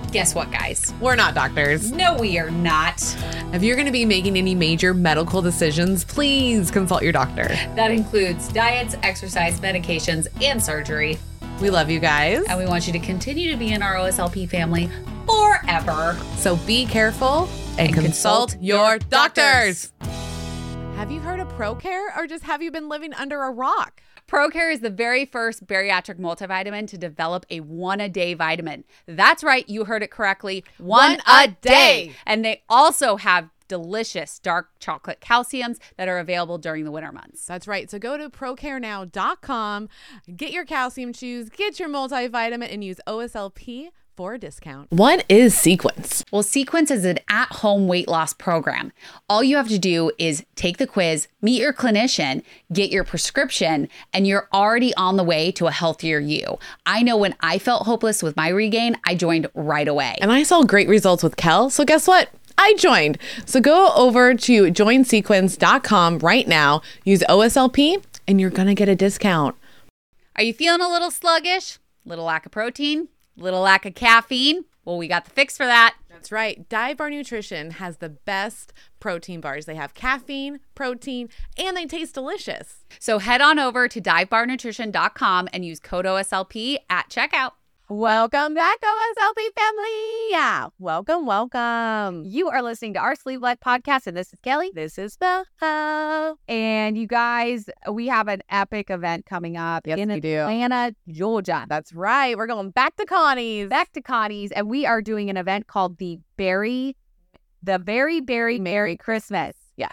Guess what, guys? We're not doctors. No, we are not. If you're going to be making any major medical decisions, please consult your doctor. That includes diets, exercise, medications, and surgery. We love you guys. And we want you to continue to be in our OSLP family forever. So be careful and consult your doctors. Have you heard of ProCare, or just have you been living under a rock? ProCare is the very first bariatric multivitamin to develop a one-a-day vitamin. That's right, you heard it correctly. One a day. And they also have delicious dark chocolate calciums that are available during the winter months. That's right. So go to procarenow.com, get your calcium chews, get your multivitamin, and use OSLP for a discount. What is Sequence? Well, Sequence is an at-home weight loss program. All you have to do is take the quiz, meet your clinician, get your prescription, and you're already on the way to a healthier you. I know when I felt hopeless with my regain, I joined right away. And I saw great results with Kel, so guess what? I joined. So go over to joinsequence.com right now, use OSLP, and you're going to get a discount. Are you feeling a little sluggish? Little lack of protein? Little lack of caffeine? Well, we got the fix for that. That's right. Dive Bar Nutrition has the best protein bars. They have caffeine, protein, and they taste delicious. So head on over to divebarnutrition.com and use code OSLP at checkout. Welcome back, OSLP family. Yeah, welcome. You are listening to our Sleeve Life podcast, and this is Kelly. This is Bella. And you guys, we have an epic event coming up in Atlanta, Georgia. That's right. We're going back to Connie's. And we are doing an event called the Very Merry Christmas. Yes.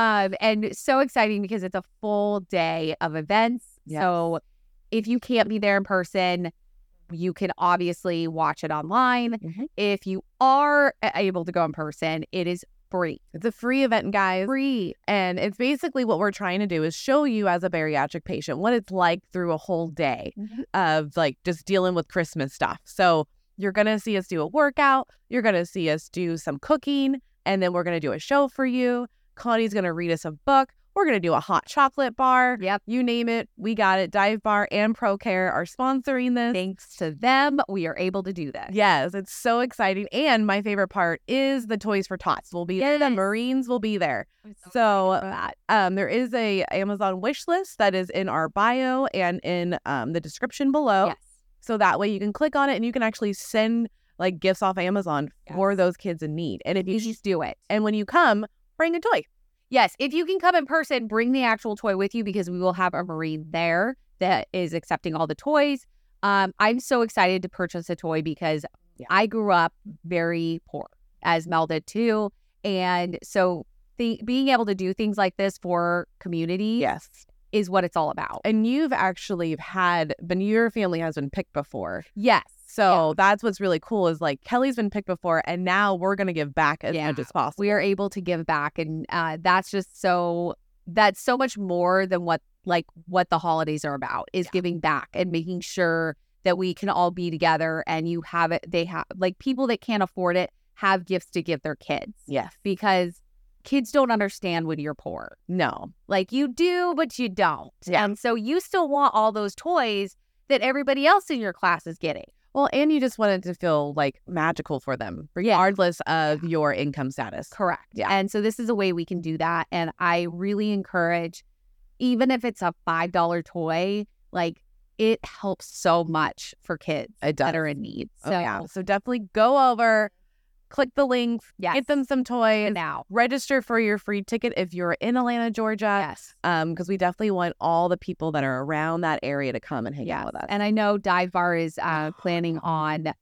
And so exciting because it's a full day of events. Yes. So if you can't be there in person, you can obviously watch it online. Mm-hmm. If you are able to go in person, it is free. It's a free event, guys. Free. And it's basically what we're trying to do is show you as a bariatric patient what it's like through a whole day of like just dealing with Christmas stuff. So you're going to see us do a workout. You're going to see us do some cooking. And then we're going to do a show for you. Connie's going to read us a book. We're going to do a hot chocolate bar. Yep. You name it. We got it. Dive Bar and ProCare are sponsoring this. Thanks to them, we are able to do this. Yes, it's so exciting. And my favorite part is the Toys for Tots will be there. The Marines will be there. So there is a Amazon wish list that is in our bio and in the description below. Yes. So that way you can click on it and you can actually send like gifts off Amazon for those kids in need. And if you just do it. And when you come, bring a toy. Yes, if you can come in person, bring the actual toy with you because we will have a Marine there that is accepting all the toys. I'm so excited to purchase a toy because I grew up very poor, as Mel did too. And so being able to do things like this for community is what it's all about. And you've actually your family has been picked before. Yes. So that's what's really cool is like Kelly's been picked before and now we're going to give back as much as possible. We are able to give back. And that's so much more than what the holidays are about is giving back and making sure that we can all be together and you have it. They have like people that can't afford it have gifts to give their kids. Yes. Because kids don't understand when you're poor. No. Like you do, but you don't. Yeah. And so you still want all those toys that everybody else in your class is getting. Well, and you just wanted to feel like magical for them, regardless of your income status. Correct. Yeah. And so this is a way we can do that. And I really encourage, even if it's a $5 toy, like it helps so much for kids that are in need. So, So definitely go over, click the link, get them some toys. Now, register for your free ticket if you're in Atlanta, Georgia. Yes. Because we definitely want all the people that are around that area to come and hang out with us. And I know Dive Bar is planning on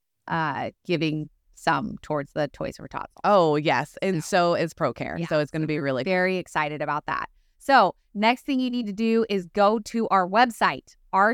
giving some towards the Toys for Tots. Oh, yes. And so is ProCare. Yeah. So it's going to be really very excited about that. So next thing you need to do is go to our website,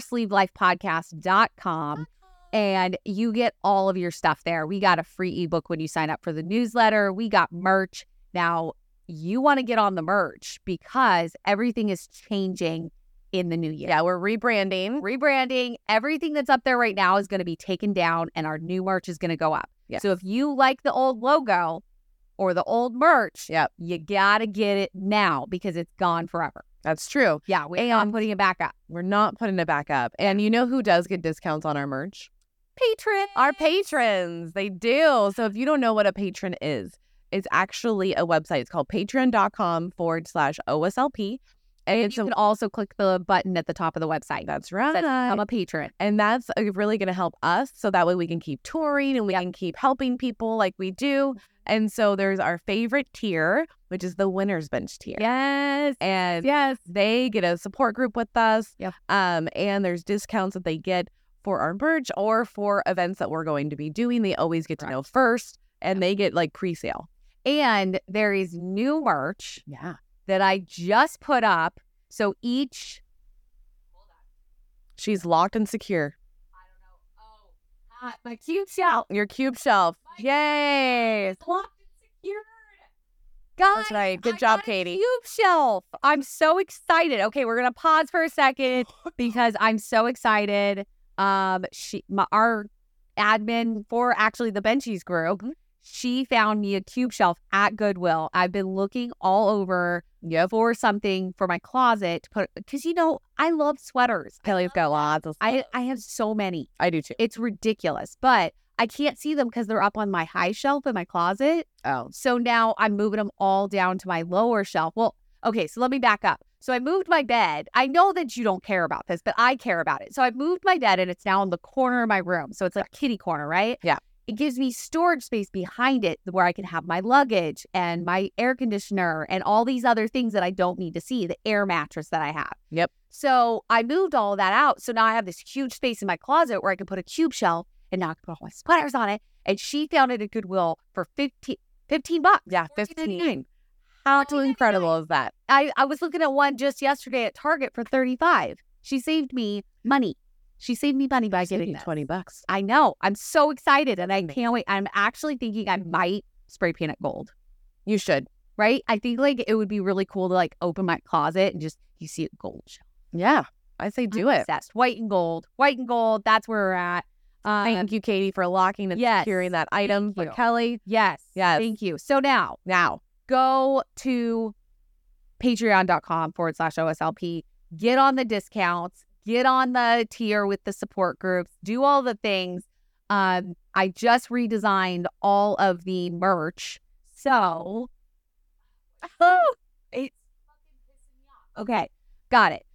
oursleevelifepodcast.com. And you get all of your stuff there. We got a free ebook when you sign up for the newsletter. We got merch. Now, you want to get on the merch because everything is changing in the new year. Yeah, we're rebranding. Everything that's up there right now is going to be taken down and our new merch is going to go up. Yes. So if you like the old logo or the old merch, you got to get it now because it's gone forever. That's true. Yeah, we're not putting it back up. We're not putting it back up. And you know who does get discounts on our merch? patrons. Our patrons, they do. So if you don't know what a patron is, it's actually a website. It's called patreon.com/OSLP. And you can also click the button at the top of the website. That's right. That says become a patron. And that's really going to help us. So that way we can keep touring and we can keep helping people like we do. And so there's our favorite tier, which is the Winner's Bench tier. Yes. And Yes. they get a support group with us. Yep. And there's discounts that they get for our merch or for events that we're going to be doing. They always get to know first, and they get like pre-sale. And there is new merch Yeah. that I just put up. So each. She's locked and secure. My cube shelf. Your cube shelf. Yay. Locked and secured. Guys, That's right. Good I job, got a Katie. Cube shelf. I'm so excited. Okay, we're gonna pause for a second because I'm so excited. Our admin for actually the Benchies group, she found me a cube shelf at Goodwill. I've been looking all over for something for my closet to put, because I love sweaters. Kelly's got lots of I have so many. I do too. It's ridiculous, but I can't see them because they're up on my high shelf in my closet. Oh. So now I'm moving them all down to my lower shelf. Well, okay, so let me back up. So I moved my bed. I know that you don't care about this, but I care about it. So I moved my bed and it's now in the corner of my room. So it's like kitty corner, right? Yeah. It gives me storage space behind it where I can have my luggage and my air conditioner and all these other things that I don't need to see, the air mattress that I have. Yep. So I moved all of that out. So now I have this huge space in my closet where I can put a cube shelf, and now I can put all my sweaters on it. And she found it at Goodwill for $15. Yeah, $15.99. $15. How incredible is that? I was looking at one just yesterday at Target for $35. She saved me money. She saved me money by getting this. $20. I know. I'm so excited and I can't wait. I'm actually thinking I might spray paint it gold. You should. Right? I think like it would be really cool to like open my closet and just you see it gold. Yeah. I say do I'm it. obsessed. White and gold. White and gold. That's where we're at. Thank you, Katie, for locking and securing that item for you. Kelly. Yes. Yes. Thank you. So now go to patreon.com/OSLP. Get on the discounts. Get on the tier with the support groups. Do all the things. I just redesigned all of the merch. So, it's fucking pissing me off. Okay, got it.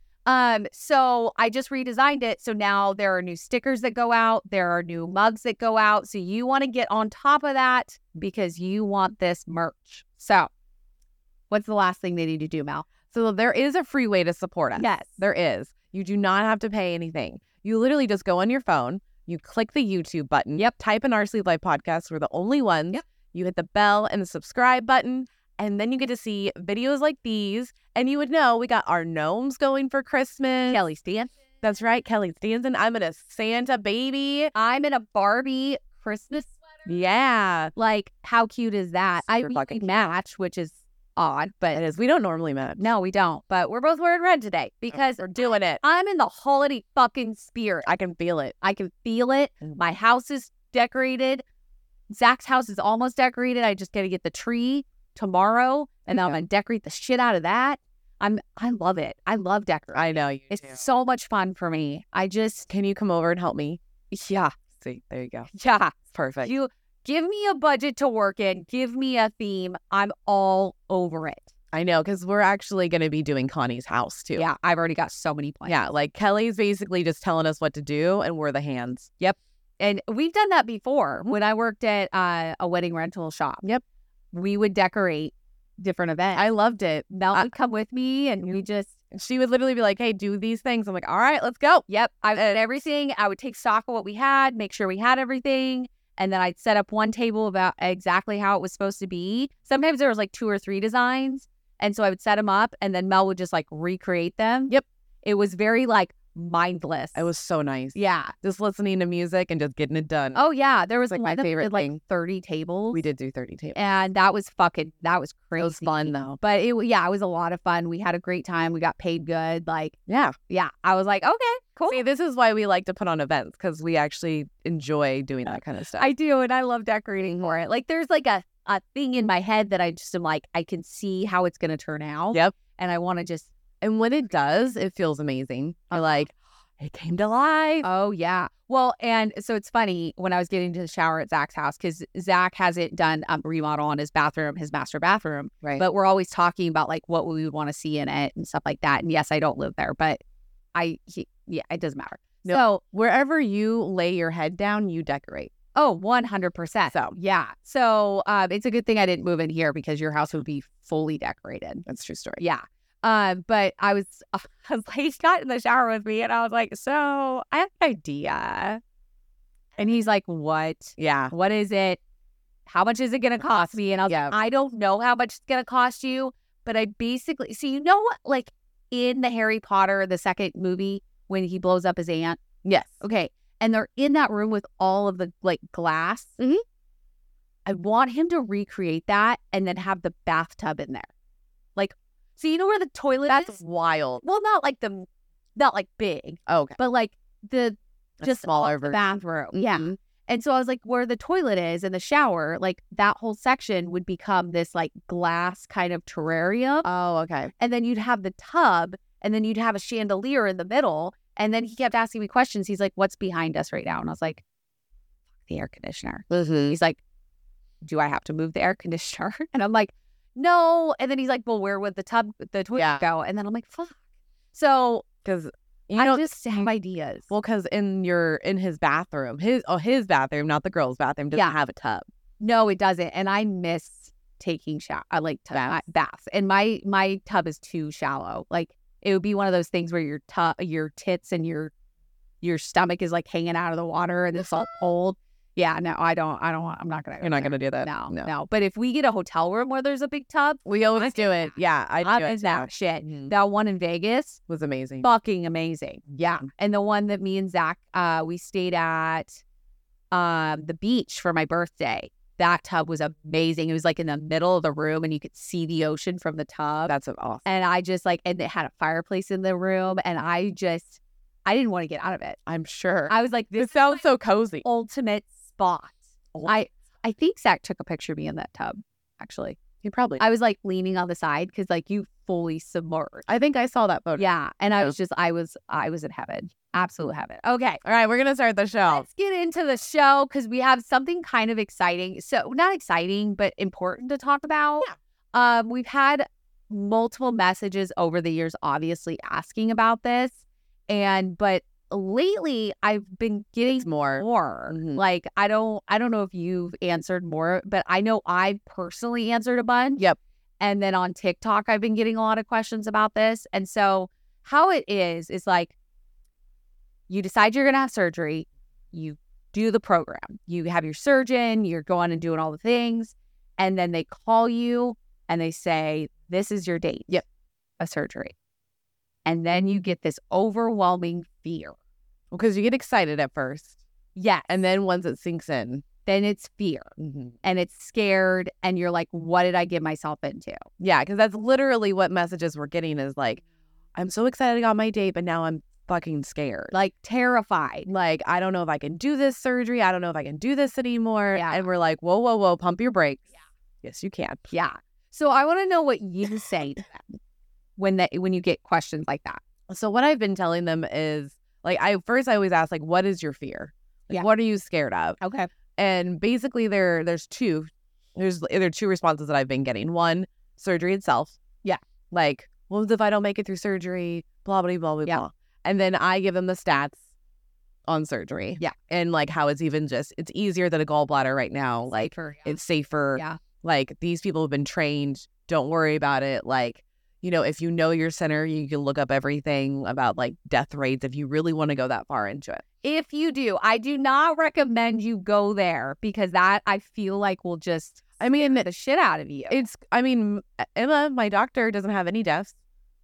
So I just redesigned it. So now there are new stickers that go out. There are new mugs that go out. So you want to get on top of that because you want this merch. So what's the last thing they need to do, Mel? So there is a free way to support us. Yes. There is. You do not have to pay anything. You literally just go on your phone. You click the YouTube button. Yep. Type in Our Sleep Life Podcast. We're the only ones. Yep. You hit the bell and the subscribe button. And then you get to see videos like these. And you would know we got our gnomes going for Christmas. Kelly's dancing. That's right. Kelly's dancing. I'm in a Santa baby. I'm in a Barbie Christmas sweater. Yeah. Like, how cute is that? Super We fucking cute. match, which is odd, but It is. We don't normally match. no, we don't. But we're both wearing red today because We're doing it. I'm in the holiday fucking spirit. I can feel it. I can feel it. My house is decorated. Zach's house is almost decorated. I just got to get the tree tomorrow, and then I'm gonna decorate the shit out of that. I love it. I love decorating. I know you It's do. so much fun for me. Can you come over and help me? Yeah. See, there you go. Yeah. Perfect. You give me a budget to work in. Give me a theme. I'm all over it. I know, because we're actually going to be doing Connie's house too. Yeah. I've already got so many plans. Yeah, like Kelly's basically just telling us what to do, and we're the hands. And we've done that before. When I worked at a wedding rental shop. Yep. We would decorate different events. I loved it. Mel would come with me and we just, She would literally be like, hey, do these things. I'm like, all right, let's go. yep. I did everything. I would take stock of what we had, make sure we had everything. And then I'd set up one table about exactly how it was supposed to be. Sometimes there was like 2 or 3 designs. And so I would set them up and then Mel would just like recreate them. Yep. It was very like mindless. It was so nice. Yeah. Just listening to music and just getting it done. Oh yeah. There was Like my one that favorite did, like thing. 30 tables. We did do 30 tables. And that was crazy. It was fun though. But it was a lot of fun. We had a great time. We got paid good. Like, Yeah. yeah, I was like, okay, cool. See, this is why we like to put on events, because we actually enjoy doing that kind of stuff. I do. And I love decorating for it. Like, there's like a thing in my head that I just am like, I can see how it's going to turn out. Yep. And I want to just, And when it does, it feels amazing. You're like, it came to life. Oh, yeah. Well, and so it's funny when I was getting to the shower at Zach's house, because Zach hasn't done a remodel on his bathroom, his master bathroom. Right. But we're always talking about like what we would want to see in it and stuff like that. And yes, I don't live there, but it doesn't matter. No. So Wherever you lay your head down, you decorate. 100%. So Yeah. So it's a good thing I didn't move in here because your house would be fully decorated. that's a true story. Yeah. But I was like, he got in the shower with me and I was like, so I have an idea. And he's like, what? Yeah. What is it? How much is it going to cost me? And I was Yeah. like, I don't know how much it's going to cost you. But I basically, so you know what, like in the Harry Potter, the second movie, when he blows up his aunt? Yes. Okay. And they're in that room with all of the like glass. Mhm. I want him to recreate that and then have the bathtub in there. Like, so you know where the toilet That's is? wild. Well, not like big, Oh, okay. but like the A just smaller off the version. bathroom. Yeah. Mhm. And so I was like, where the toilet is and the shower, like that whole section would become this like glass kind of terrarium. Oh, okay. And then you'd have the tub and then you'd have a chandelier in the middle. And then he kept asking me questions. He's like, what's behind us right now? And I was like, the air conditioner. Mm-hmm. He's like, do I have to move the air conditioner? And I'm like, no. And then he's like, well, where would the toilet Yeah. go? And then I'm like, fuck. So Because I just have ideas. well, because in his bathroom, his bathroom, not the girl's bathroom, doesn't Yeah. have a tub. No, it doesn't. And I miss taking shower. I like baths. And my tub is too shallow. Like it would be one of those things where your tits and your stomach is like hanging out of the water and it's all cold. Yeah, no, I don't want, I'm not going to. You're not gonna do that. No. But if we get a hotel room where there's a big tub, We always do it. Yeah, I I'm do in it. that shit. Mhm. That one in Vegas, Was amazing. fucking amazing. Yeah. And the one that me and Zach, we stayed at the beach for my birthday. That tub was amazing. It was like in the middle of the room and you could see the ocean from the tub. That's awesome. And I just like, and it had a fireplace in the room. And I didn't want to get out of it. I'm sure. I was like, this This sounds so cozy. ultimate spot. Oh. I think Zach took a picture of me in that tub, actually. You probably. I was like leaning on the side because like you fully submerged. I think I saw that photo. Yeah. And I Yeah. was just, I was in heaven. Absolute heaven. Okay. All right, we're gonna start the show. Let's get into the show because we have something kind of exciting. So not exciting, but important to talk about. Yeah. We've had multiple messages over the years, obviously asking about this. But lately I've been getting It's more. Mhm. Like I don't know if you've answered more, but I know I personally answered a bunch. Yep. And then on TikTok, I've been getting a lot of questions about this. And so how it is like you decide you're going to have surgery, you do the program, you have your surgeon, you're going and doing all the things, and then they call you and they say, this is your date of surgery. And then you get this overwhelming fear. Because you get excited at first, Yes. and then once it sinks in, then it's fear and it's scared. And you're like, what did I get myself into? yeah, because that's literally what messages we're getting is like, I'm so excited on my date, but now I'm fucking scared. Like terrified. Like, I don't know if I can do this surgery. I don't know if I can do this anymore. Yeah. And we're like, whoa, pump your brakes. Yeah. Yes, you can. Yeah. So I want to know what you say to them when you get questions like that. So what I've been telling them is like, I always ask, like, what is your fear? Like, Yeah. what are you scared of? Okay. And basically there's two responses that I've been getting. One, surgery itself. Yeah. Like, well, if I don't make it through surgery, blah, blah, blah, blah, Yeah. blah. And then I give them the stats on surgery. Yeah. And like how it's easier than a gallbladder right now. Like Safer, it's safer. Yeah. Like these people have been trained. Don't worry about it. Like, if you know your center, you can look up everything about like death rates if you really want to go that far into it. If you do, I do not recommend you go there because that I feel like will just the shit out of you. Emma, my doctor, doesn't have any deaths.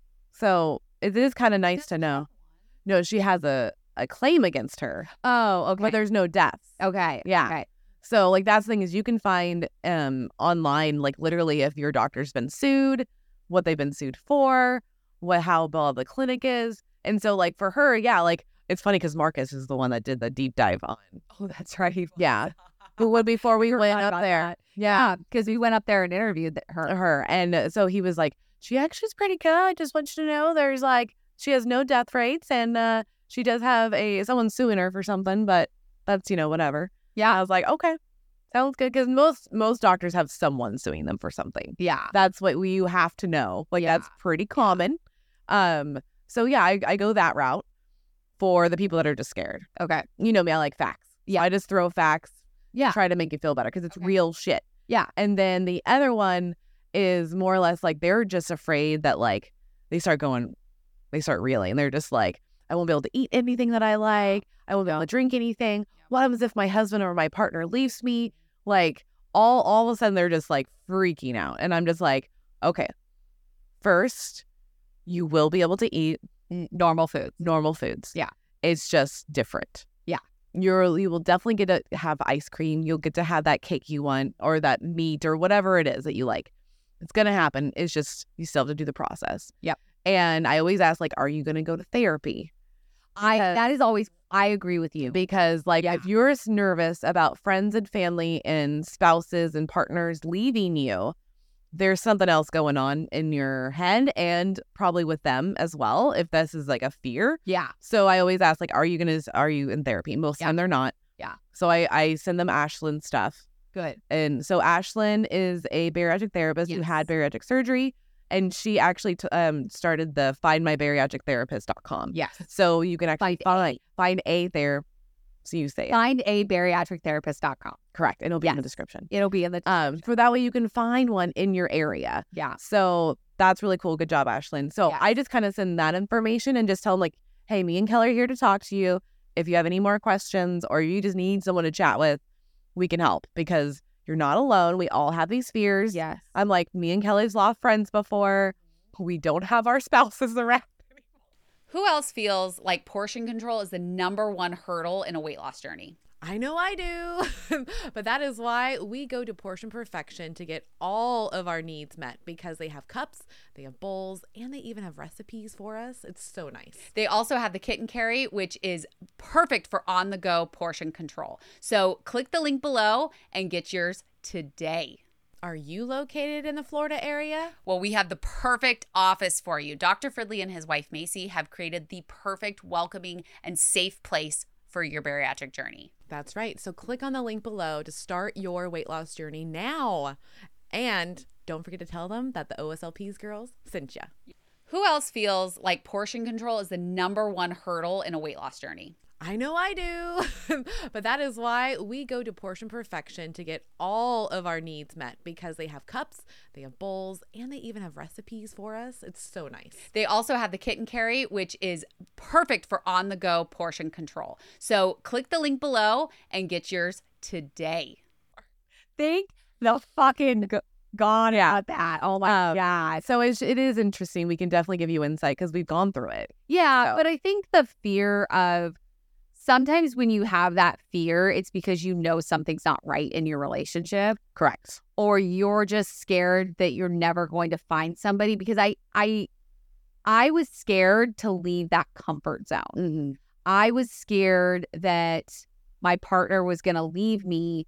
So it is kind of nice to know. No, she has a claim against her, Oh, okay. but there's no deaths. Okay. Yeah. Okay. So like that's the thing is you can find online like literally if your doctor's been sued, what they've been sued for, how well the clinic is. And so like for her, yeah, like it's funny because Marcus is the one that did the deep dive on. Oh, that's right. Yeah. But before we went up there. that. Yeah. Because we went up there and interviewed her. Her. And so he was like, she actually is pretty good. I just want you to know there's like, she has no death rates and She does have someone suing her for something, but that's, whatever. Yeah. I was like, okay, sounds good. Because most doctors have someone suing them for something. Yeah. That's what you have to know. Like, that's pretty common. So yeah, I go that route for the people that are just scared. Okay. You know me, I like facts. Yeah. I just throw facts. Yeah. Try to make you feel better because it's Okay. real shit. Yeah. And then the other one is more or less like they're just afraid that like they start reeling. They're just like, I won't be able to eat anything that I like. I won't be able to drink anything. What happens if my husband or my partner leaves me? Like all of a sudden they're just like freaking out. And I'm just like, okay, first, you will be able to eat Normal foods. Yeah. It's just different. Yeah. You will definitely get to have ice cream. You'll get to have that cake you want or that meat or whatever it is that you like. It's going to happen. It's just you still have to do the process. Yep. And I always ask, like, are you going to go to therapy? That is always, I agree with you. Because, like, if you're nervous about friends and family and spouses and partners leaving you, there's something else going on in your head and probably with them as well, if this is like a fear. Yeah. So I always ask, like, are you in therapy? Most of the time they're not. Yeah. So I send them Ashlyn stuff. Good. And so Ashlyn is a bariatric therapist who had bariatric surgery. And she actually started the findmybariatrictherapist.com. Yes. So you can actually find a therapist. So you say Find a bariatrictherapist.com. Correct. And it'll be in the description. It'll be in the for that way you can find one in your area. Yeah. So that's really cool. Good job, Ashlyn. So I just kind of send that information and just tell them like, hey, me and Kelly are here to talk to you. If you have any more questions or you just need someone to chat with, we can help because you're not alone. We all have these fears. Yes. I'm like, me and Kelly's lost friends before. We don't have our spouses around. Who else feels like portion control is the number one hurdle in a weight loss journey? I know I do, but that is why we go to Portion Perfection to get all of our needs met because they have cups, they have bowls, and they even have recipes for us. It's so nice. They also have the Kit and Carry, which is perfect for on-the-go portion control. So click the link below and get yours today. Are you located in the Florida area? Well, we have the perfect office for you. Dr. Fridley and his wife, Macy, have created the perfect, welcoming, and safe place for your bariatric journey. That's right. So click on the link below to start your weight loss journey now. And don't forget to tell them that the OSLPs girls sent you. Who else feels like portion control is the number one hurdle in a weight loss journey? I know I do, but that is why we go to Portion Perfection to get all of our needs met because they have cups, they have bowls, and they even have recipes for us. It's so nice. They also have the Kit and Carry, which is perfect for on-the-go portion control. So click the link below and get yours today. Thank the fucking God about that. Oh my God. So it is interesting. We can definitely give you insight because we've gone through it. Yeah, but I think the fear of sometimes when you have that fear, it's because you know something's not right in your relationship. Correct. Or you're just scared that you're never going to find somebody because I was scared to leave that comfort zone. Mm-hmm. I was scared that my partner was going to leave me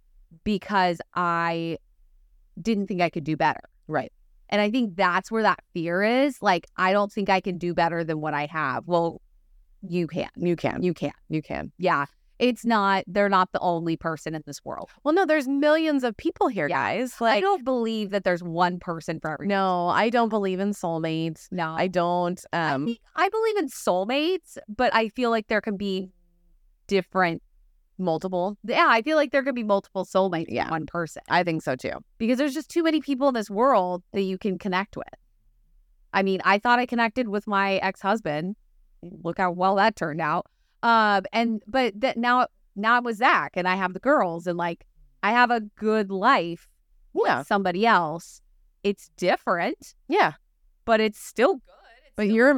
because I didn't think I could do better. Right. And I think that's where that fear is. Like, I don't think I can do better than what I have. Well, you can. You can. You can. You can. Yeah. They're not the only person in this world. Well, no, there's millions of people here, guys. Like, I don't believe that there's one person for everyone. no, I don't believe in soulmates. No. I don't. I believe in soulmates, but I feel like there can be different, multiple. yeah, I feel like there could be multiple soulmates in one person I think so too. because there's just too many people in this world that you can connect with. I mean, I thought I connected with my ex-husband. Look how well that turned out. But now I'm with Zach and I have the girls and like I have a good life with somebody else. It's different, Yeah. but it's still good. But you're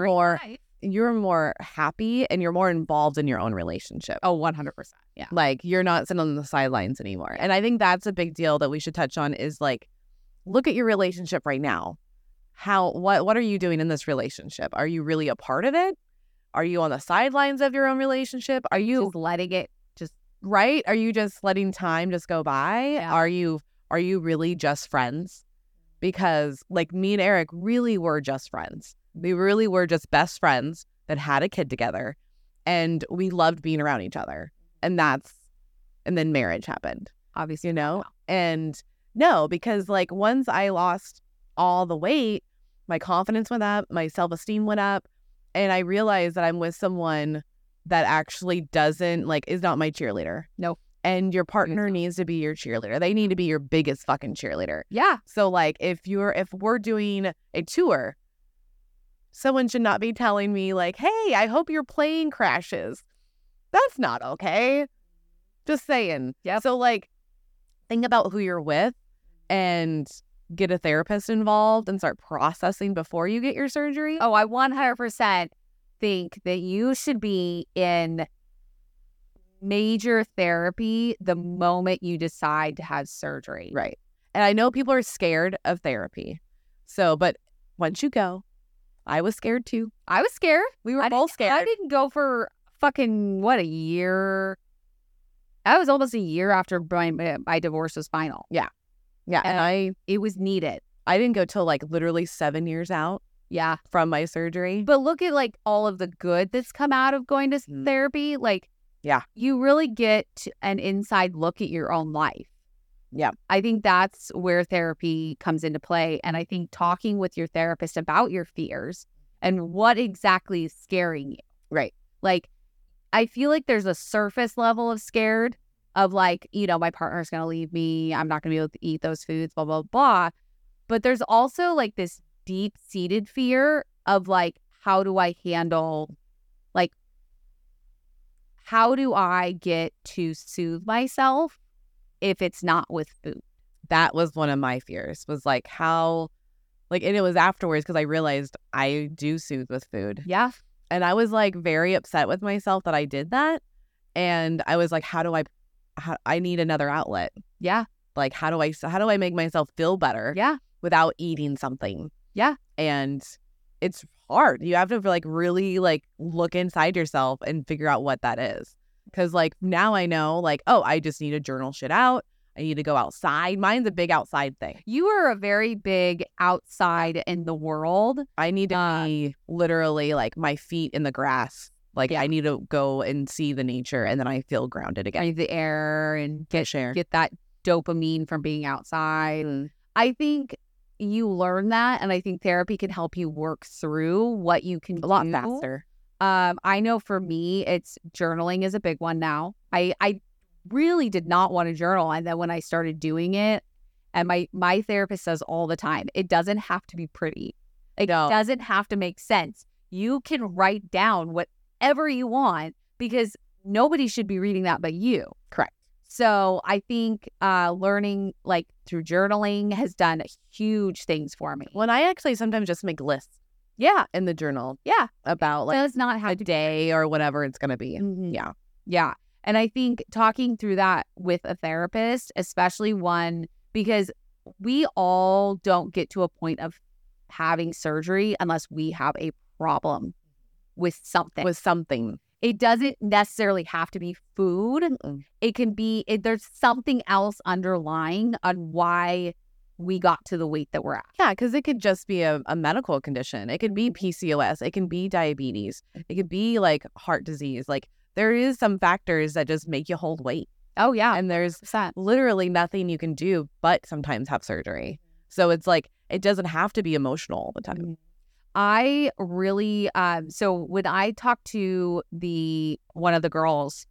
more happy and you're more involved in your own relationship. Oh, 100%. Yeah. Like you're not sitting on the sidelines anymore. And I think that's a big deal that we should touch on is like, look at your relationship right now. What are you doing in this relationship? Are you really a part of it? Are you on the sidelines of your own relationship? Are you Just letting it right? Are you just letting time just go by? Yeah. Are you really just friends? Because like me and Eric really were just friends. We really were just best friends that had a kid together. and we loved being around each other. And then marriage happened, Obviously, you know? And no, because like once I lost all the weight, my confidence went up, my self-esteem went up, and I realized that I'm with someone that actually doesn't like is not my cheerleader. No. And your partner needs to be your cheerleader. They need to be your biggest fucking cheerleader. Yeah. So like if we're doing a tour, someone should not be telling me like, "Hey, I hope your plane crashes." That's not okay. Just saying. Yep. So like think about who you're with and get a therapist involved and start processing before you get your surgery. Oh, I 100% think that you should be in major therapy the moment you decide to have surgery. Right. And I know people are scared of therapy. So, but once you go, I was scared too. I was scared. We were both scared. I didn't go for fucking, a year? That was almost a year after my divorce was final. Yeah. And It was needed. I didn't go till like literally 7 years out Yeah. from my surgery. But look at like all of the good that's come out of going to therapy. Like, Yeah. you really get an inside look at your own life. Yeah. I think that's where therapy comes into play. And I think talking with your therapist about your fears and what exactly is scaring you. Right. Like, I feel like there's a surface level of scared of like, my partner's going to leave me. I'm not going to be able to eat those foods, blah, blah, blah. But there's also like this deep-seated fear of like, how do I handle, like, how do I get to soothe myself if it's not with food? That was one of my fears, was like how, like, and it was afterwards because I realized I do soothe with food. Yeah. And I was like very upset with myself that I did that. And I was like, how I need another outlet. Yeah. Like, how do I make myself feel better Yeah. without eating something? Yeah. And it's hard. You have to like really like look inside yourself and figure out what that is. Because like now I know like, oh, I just need to journal shit out. I need to go outside. Mine's a big outside thing. You are a very big outside in the world. I need to be literally like my feet in the grass. Like I need to go and see the nature, and then I feel grounded again. Breathe the air and Share. get that dopamine from being outside. I think you learn that, and I think therapy can help you work through what you can A lot do. faster. I know for me, it's journaling is a big one now. I really did not want to journal, and then when I started doing it, and my therapist says all the time, it doesn't have to be pretty. It doesn't have to make sense. You can write down whatever you want because nobody should be reading that but you. Correct. So I think learning like through journaling has done huge things for me. When I actually sometimes just make lists. Yeah. In the journal. Yeah. About like does not have a to day or whatever it's going to be. Mhm. Yeah. Yeah. And I think talking through that with a therapist, especially one, because we all don't get to a point of having surgery unless we have a problem with something. It doesn't necessarily have to be food. It can be, there's something else underlying on why we got to the weight that we're at. Yeah, because it could just be a medical condition. It could be PCOS. It can be diabetes. It could be like heart disease. Like there is some factors that just make you hold weight. Oh, yeah. And there's literally nothing you can do but sometimes have surgery. So it's like, it doesn't have to be emotional all the time. I really, so when I talked to one of the girls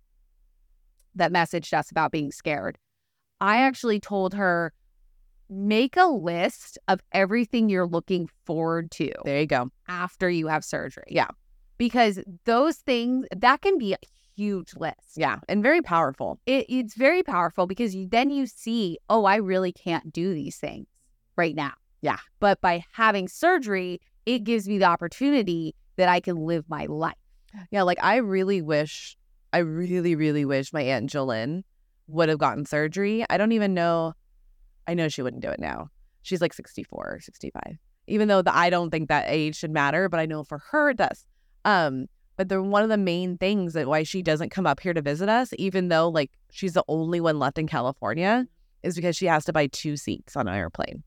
that messaged us about being scared, I actually told her, make a list of everything you're looking forward to. There you go. After you have surgery. Yeah. Because those things, that can be a huge list. Yeah. And very powerful. It's very powerful because then you see, oh, I really can't do these things right now. Yeah. But by having surgery, it gives me the opportunity that I can live my life. Yeah. Like I really wish my Aunt Jolene would have gotten surgery. I don't even know. I know she wouldn't do it now. She's like 64 or 65. Even though I don't think that age should matter, but I know for her it does. But one of the main things that why she doesn't come up here to visit us, even though like she's the only one left in California, is because she has to buy 2 seats on an airplane.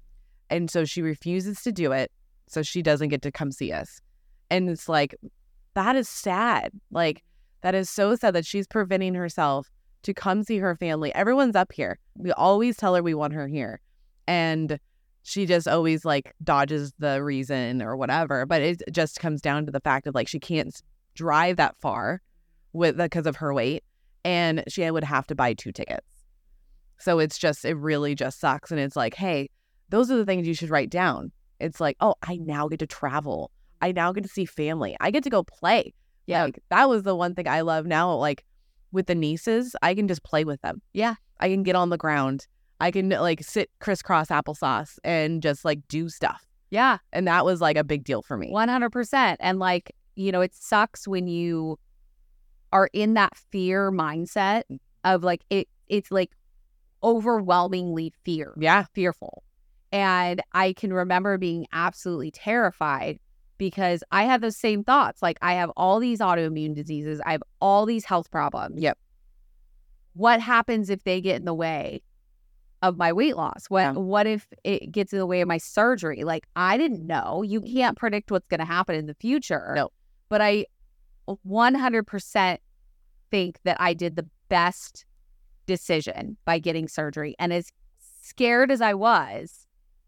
And so she refuses to do it. So she doesn't get to come see us. And it's like, that is sad. Like, that is so sad that she's preventing herself to come see her family. Everyone's up here. We always tell her we want her here. And she just always like dodges the reason or whatever. But it just comes down to the fact of like she can't drive that far because of her weight. And she would have to buy 2 tickets. So it really just sucks. And it's like, hey, those are the things you should write down. It's like, oh, I now get to travel. I now get to see family. I get to go play. Yeah. Like, that was the one thing I love now. Like with the nieces, I can just play with them. Yeah. I can get on the ground. I can like sit crisscross applesauce and just like do stuff. Yeah. And that was like a big deal for me. 100%. And like, you know, it sucks when you are in that fear mindset of like, it's like overwhelmingly fearful. And I can remember being absolutely terrified because I had those same thoughts. Like, I have all these autoimmune diseases. I have all these health problems. Yep. What happens if they get in the way of my weight loss? What if it gets in the way of my surgery? Like, I didn't know. You can't predict what's going to happen in the future. No. But I 100% think that I did the best decision by getting surgery. And as scared as I was,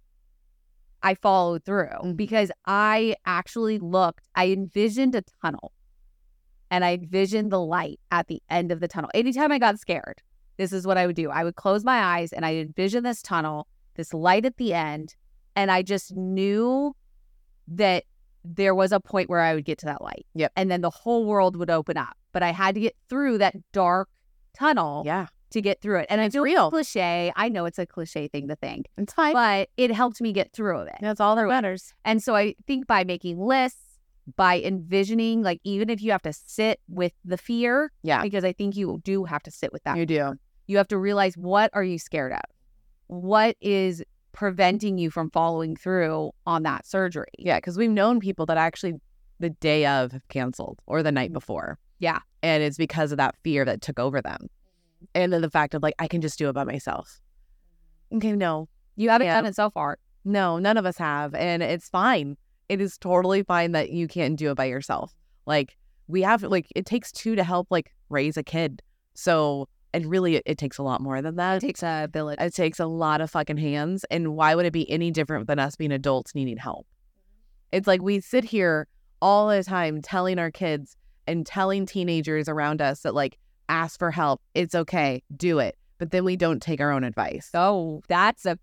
I followed through because I actually I envisioned a tunnel and I envisioned the light at the end of the tunnel. Anytime I got scared, this is what I would do. I would close my eyes and I'd envision this tunnel, this light at the end. And I just knew that there was a point where I would get to that light. Yep. And then the whole world would open up. But I had to get through that dark tunnel. Yeah. To get through it. And it's I know real. it's cliche. I know it's a cliche thing to think. It's fine. But it helped me get through it. That's all that matters. And so I think by making lists, by envisioning, like even if you have to sit with the fear, because I think you do have to sit with that. You do. You have to realize, what are you scared of? What is preventing you from following through on that surgery? Yeah, because we've known people that actually the day of have canceled or the night before. Yeah. And it's because of that fear that took over them. And then the fact of like, I can just do it by myself. Okay, no. You haven't done it so far. No, none of us have. And it's fine. It is totally fine that you can't do it by yourself. Like, we have, like, it takes 2 to help, like, raise a kid. So, and really, it takes a lot more than that. It takes a village. It takes a lot of fucking hands. And why would it be any different than us being adults needing help? It's like we sit here all the time telling our kids and telling teenagers around us that, like, ask for help. It's okay. Do it. But then we don't take our own advice. Oh, that's a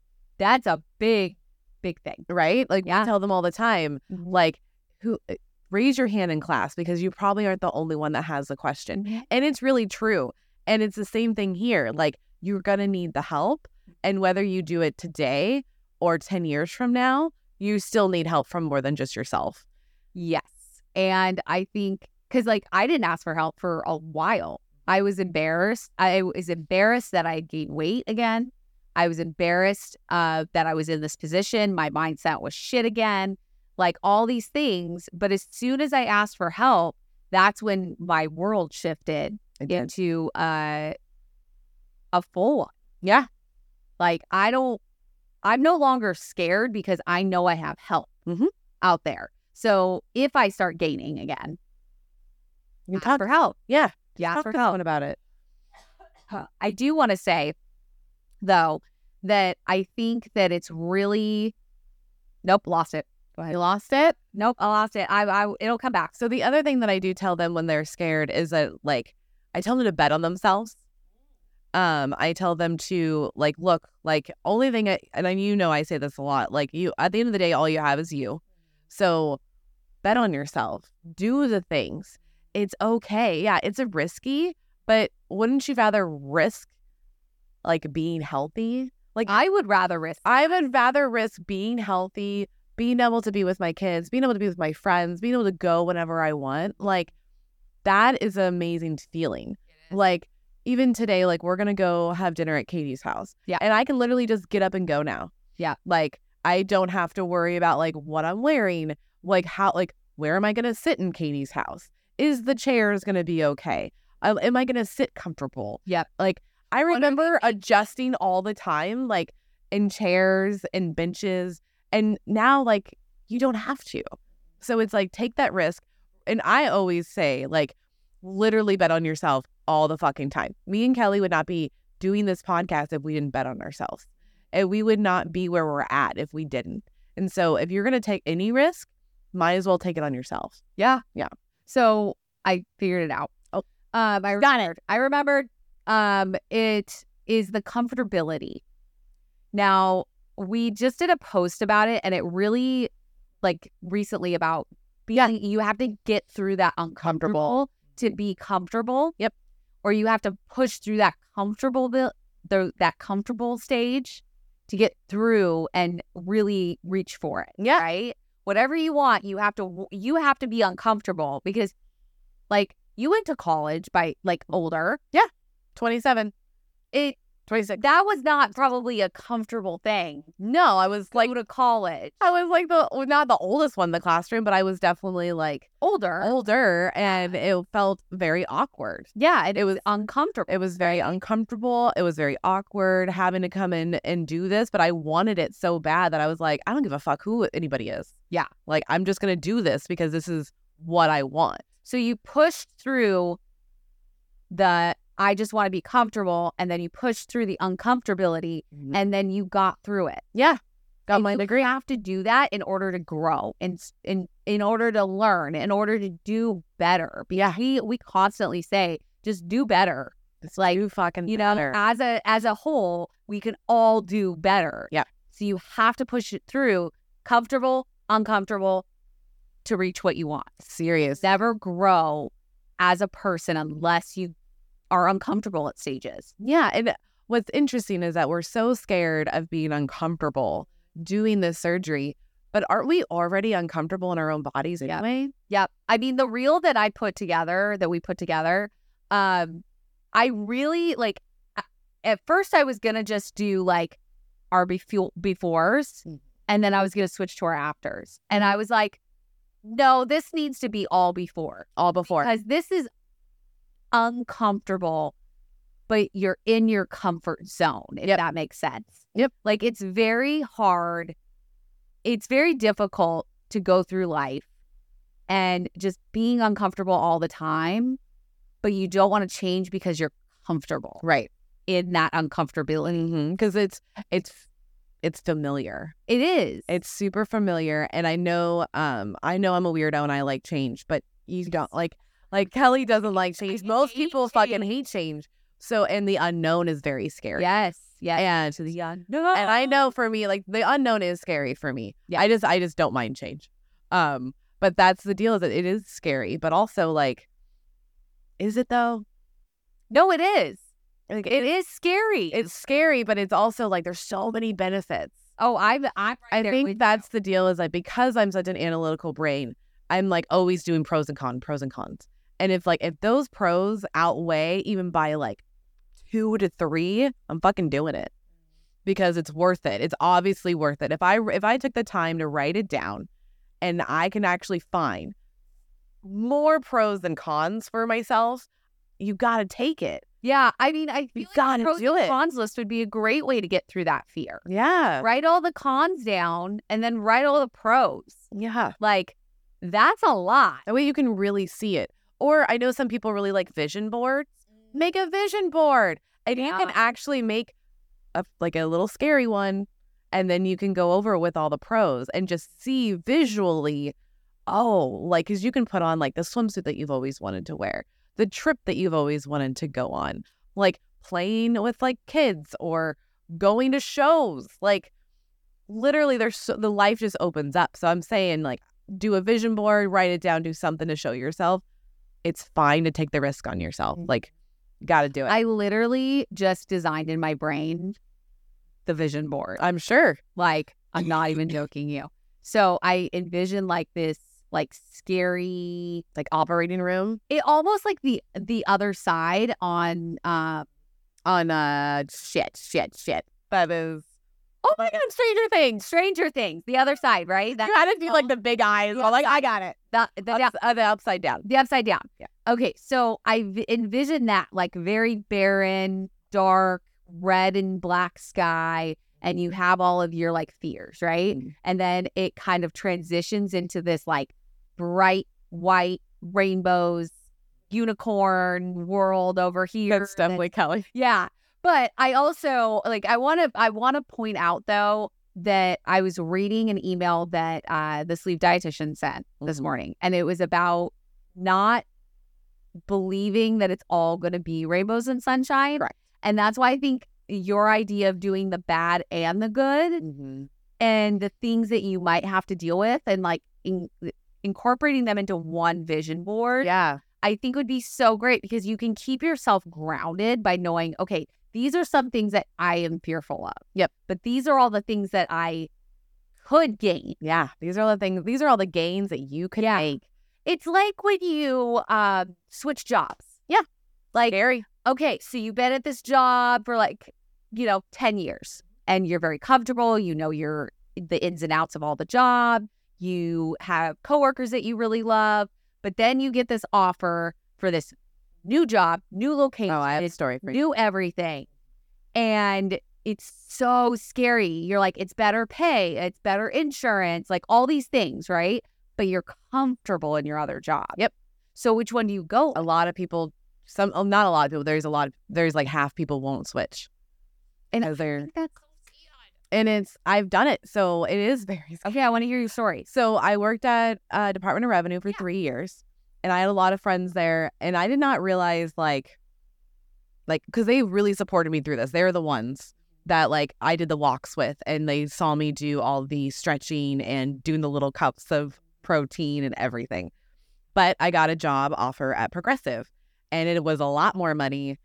big thing. Right? Like, we tell them all the time, like, raise your hand in class because you probably aren't the only one that has the question. And it's really true. And it's the same thing here. Like, you're going to need the help. And whether you do it today or 10 years from now, you still need help from more than just yourself. Yes. And I think, because like, I didn't ask for help for a while. I was embarrassed. I was embarrassed that I gained weight again. I was embarrassed that I was in this position. My mindset was shit again, like all these things. But as soon as I asked for help, that's when my world shifted into a full one. Yeah. Like, I'm no longer scared because I know I have help out there. So if I start gaining again, you ask for help. Yeah. Yeah, talk to someone about it. I do want to say, though, that I think that it's really... Nope, lost it. Go ahead. You lost it? Nope, I lost it. It'll come back. So the other thing that I do tell them when they're scared is that, like, I tell them to bet on themselves. I tell them to, like, look, like, only thing, and I say this a lot, like, you, at the end of the day, all you have is you. So bet on yourself. Do the things. It's okay. Yeah, it's a risky, but wouldn't you rather risk, like, being healthy? Like, I would rather risk being healthy, being able to be with my kids, being able to be with my friends, being able to go whenever I want. Like, that is an amazing feeling. Like, even today, like, we're going to go have dinner at Katie's house. Yeah. And I can literally just get up and go now. Yeah. Like, I don't have to worry about, like, what I'm wearing, like, how, like, where am I going to sit in Katie's house? Is the chairs going to be okay? Am I going to sit comfortable? Yep. Like, I remember adjusting all the time, like, in chairs and benches. And now, like, you don't have to. So it's like, take that risk. and I always say, like, literally bet on yourself all the fucking time. Me and Kelly would not be doing this podcast if we didn't bet on ourselves. And we would not be where we're at if we didn't. And so if you're going to take any risk, might as well take it on yourself. Yeah. Yeah. So I figured it out. Oh, I remembered. I remembered. It is the comfortability. Now, we just did a post about it, and it really, like, recently about being, you have to get through that uncomfortable to be comfortable. Yep. Or you have to push through that comfortable, that comfortable stage to get through and really reach for it. Yeah. Right. Whatever you want, you have to be uncomfortable, because, like, you went to college by, like, older. 27. 26. That was not probably a comfortable thing. No, I was like, Go to college. not the oldest one in the classroom, but I was definitely like older, and it felt very awkward. Yeah, it was uncomfortable. It was very uncomfortable. It was very awkward having to come in and do this, but I wanted it so bad that I was like, I don't give a fuck who anybody is. Yeah. Like, I'm just going to do this because this is what I want. So you pushed through I just want to be comfortable, and then you pushed through the uncomfortability, and then you got through it. Yeah. Got And my degree. You have to do that in order to grow, and in order to learn, in order to do better. Because we constantly say, just do better. It's like, you fucking better. As a whole, we can all do better. Yeah. So you have to push it through, comfortable, uncomfortable, to reach what you want. Serious. Never grow as a person unless you are uncomfortable at stages. Yeah. And what's interesting is that we're so scared of being uncomfortable doing this surgery, but aren't we already uncomfortable in our own bodies anyway? Yep. I mean, the reel that we put together, I really, like, at first I was going to just do, like, our befores, and then I was going to switch to our afters. And I was like, no, this needs to be all before. All before. Because this is uncomfortable, but you're in your comfort zone, if that makes sense. Yep. Like, it's very hard. It's very difficult to go through life and just being uncomfortable all the time, but you don't want to change because you're comfortable. Right. In that uncomfortability. Because it's familiar. It is. It's super familiar. And I know I'm a weirdo and I like change, but you don't like Kelly doesn't like change. Most people fucking hate change. So, and the unknown is very scary. Yes. Yeah. And To the unknown. and I know for me, like, the unknown is scary for me. Yeah. I just don't mind change. But that's the deal, is that it is scary, but also, like, is it though? No, it is. Like, It is scary. it's scary, but it's also like there's so many benefits. Oh, I'm right I there think with that's the deal, is like, because I'm such an analytical brain, I'm like always doing pros and cons. And if those pros outweigh even by like 2 to 3, I'm fucking doing it because it's worth it. It's obviously worth it. If I took the time to write it down and I can actually find more pros than cons for myself, you got to take it. Yeah, I mean, I feel You like gotta the pros do and it. cons list would be a great way to get through that fear. Yeah. Write all the cons down and then write all the pros. Yeah. Like, that's a lot. That way you can really see it. Or I know some people really like vision boards. Make a vision board. And you can actually make a little scary one. And then you can go over with all the pros and just see visually, because you can put on like the swimsuit that you've always wanted to wear, the trip that you've always wanted to go on, like playing with like kids or going to shows. Like, literally the life just opens up. So I'm saying, like, do a vision board, write it down, do something to show yourself. It's fine to take the risk on yourself. Like, got to do it. I literally just designed in my brain the vision board. I'm sure. Like, I'm not even joking you. So I envision like this, like, scary, Like operating room it almost like the other side on shit. That is, oh my God, Stranger Things, the other side, right? you had to do like the big eyes. I'm like, I got it. The upside down. The upside down. Yeah. Okay, so I envision that, like, very barren, dark, red and black sky, and you have all of your, like, fears, right? Mhm. And then it kind of transitions into this, like, bright white rainbows, unicorn world over here. That's definitely Kelly. Yeah. But I also like I want to point out though that I was reading an email that the sleep dietitian sent this morning, and it was about not believing that it's all going to be rainbows and sunshine. Correct. And that's why I think your idea of doing the bad and the good and the things that you might have to deal with and like incorporating them into one vision board, Yeah. I think would be so great because you can keep yourself grounded by knowing, okay, these are some things that I am fearful of. Yep. But these are all the things that I could gain. Yeah. These are all the things. These are all the gains that you could make. It's like when you switch jobs. Yeah. Like, Scary. okay, so you've been at this job for 10 years and you're very comfortable. You know the ins and outs of all the job. You have coworkers that you really love. But then you get this offer for this new job, new location. Oh, I have a story for you. New everything. And it's so scary. You're like, it's better pay, it's better insurance, like all these things, right? But you're comfortable in your other job. Yep. So which one do you go? A lot of people, not a lot of people, there's like half people won't switch. And I've done it. So it is very scary. Okay, I want to hear your story. So I worked at Department of Revenue for 3 years, and I had a lot of friends there, and I did not realize like because they really supported me through this. They're the ones that like I did the walks with, and they saw me do all the stretching and doing the little cups of protein and everything. But I got a job offer at Progressive, and it was a lot more money.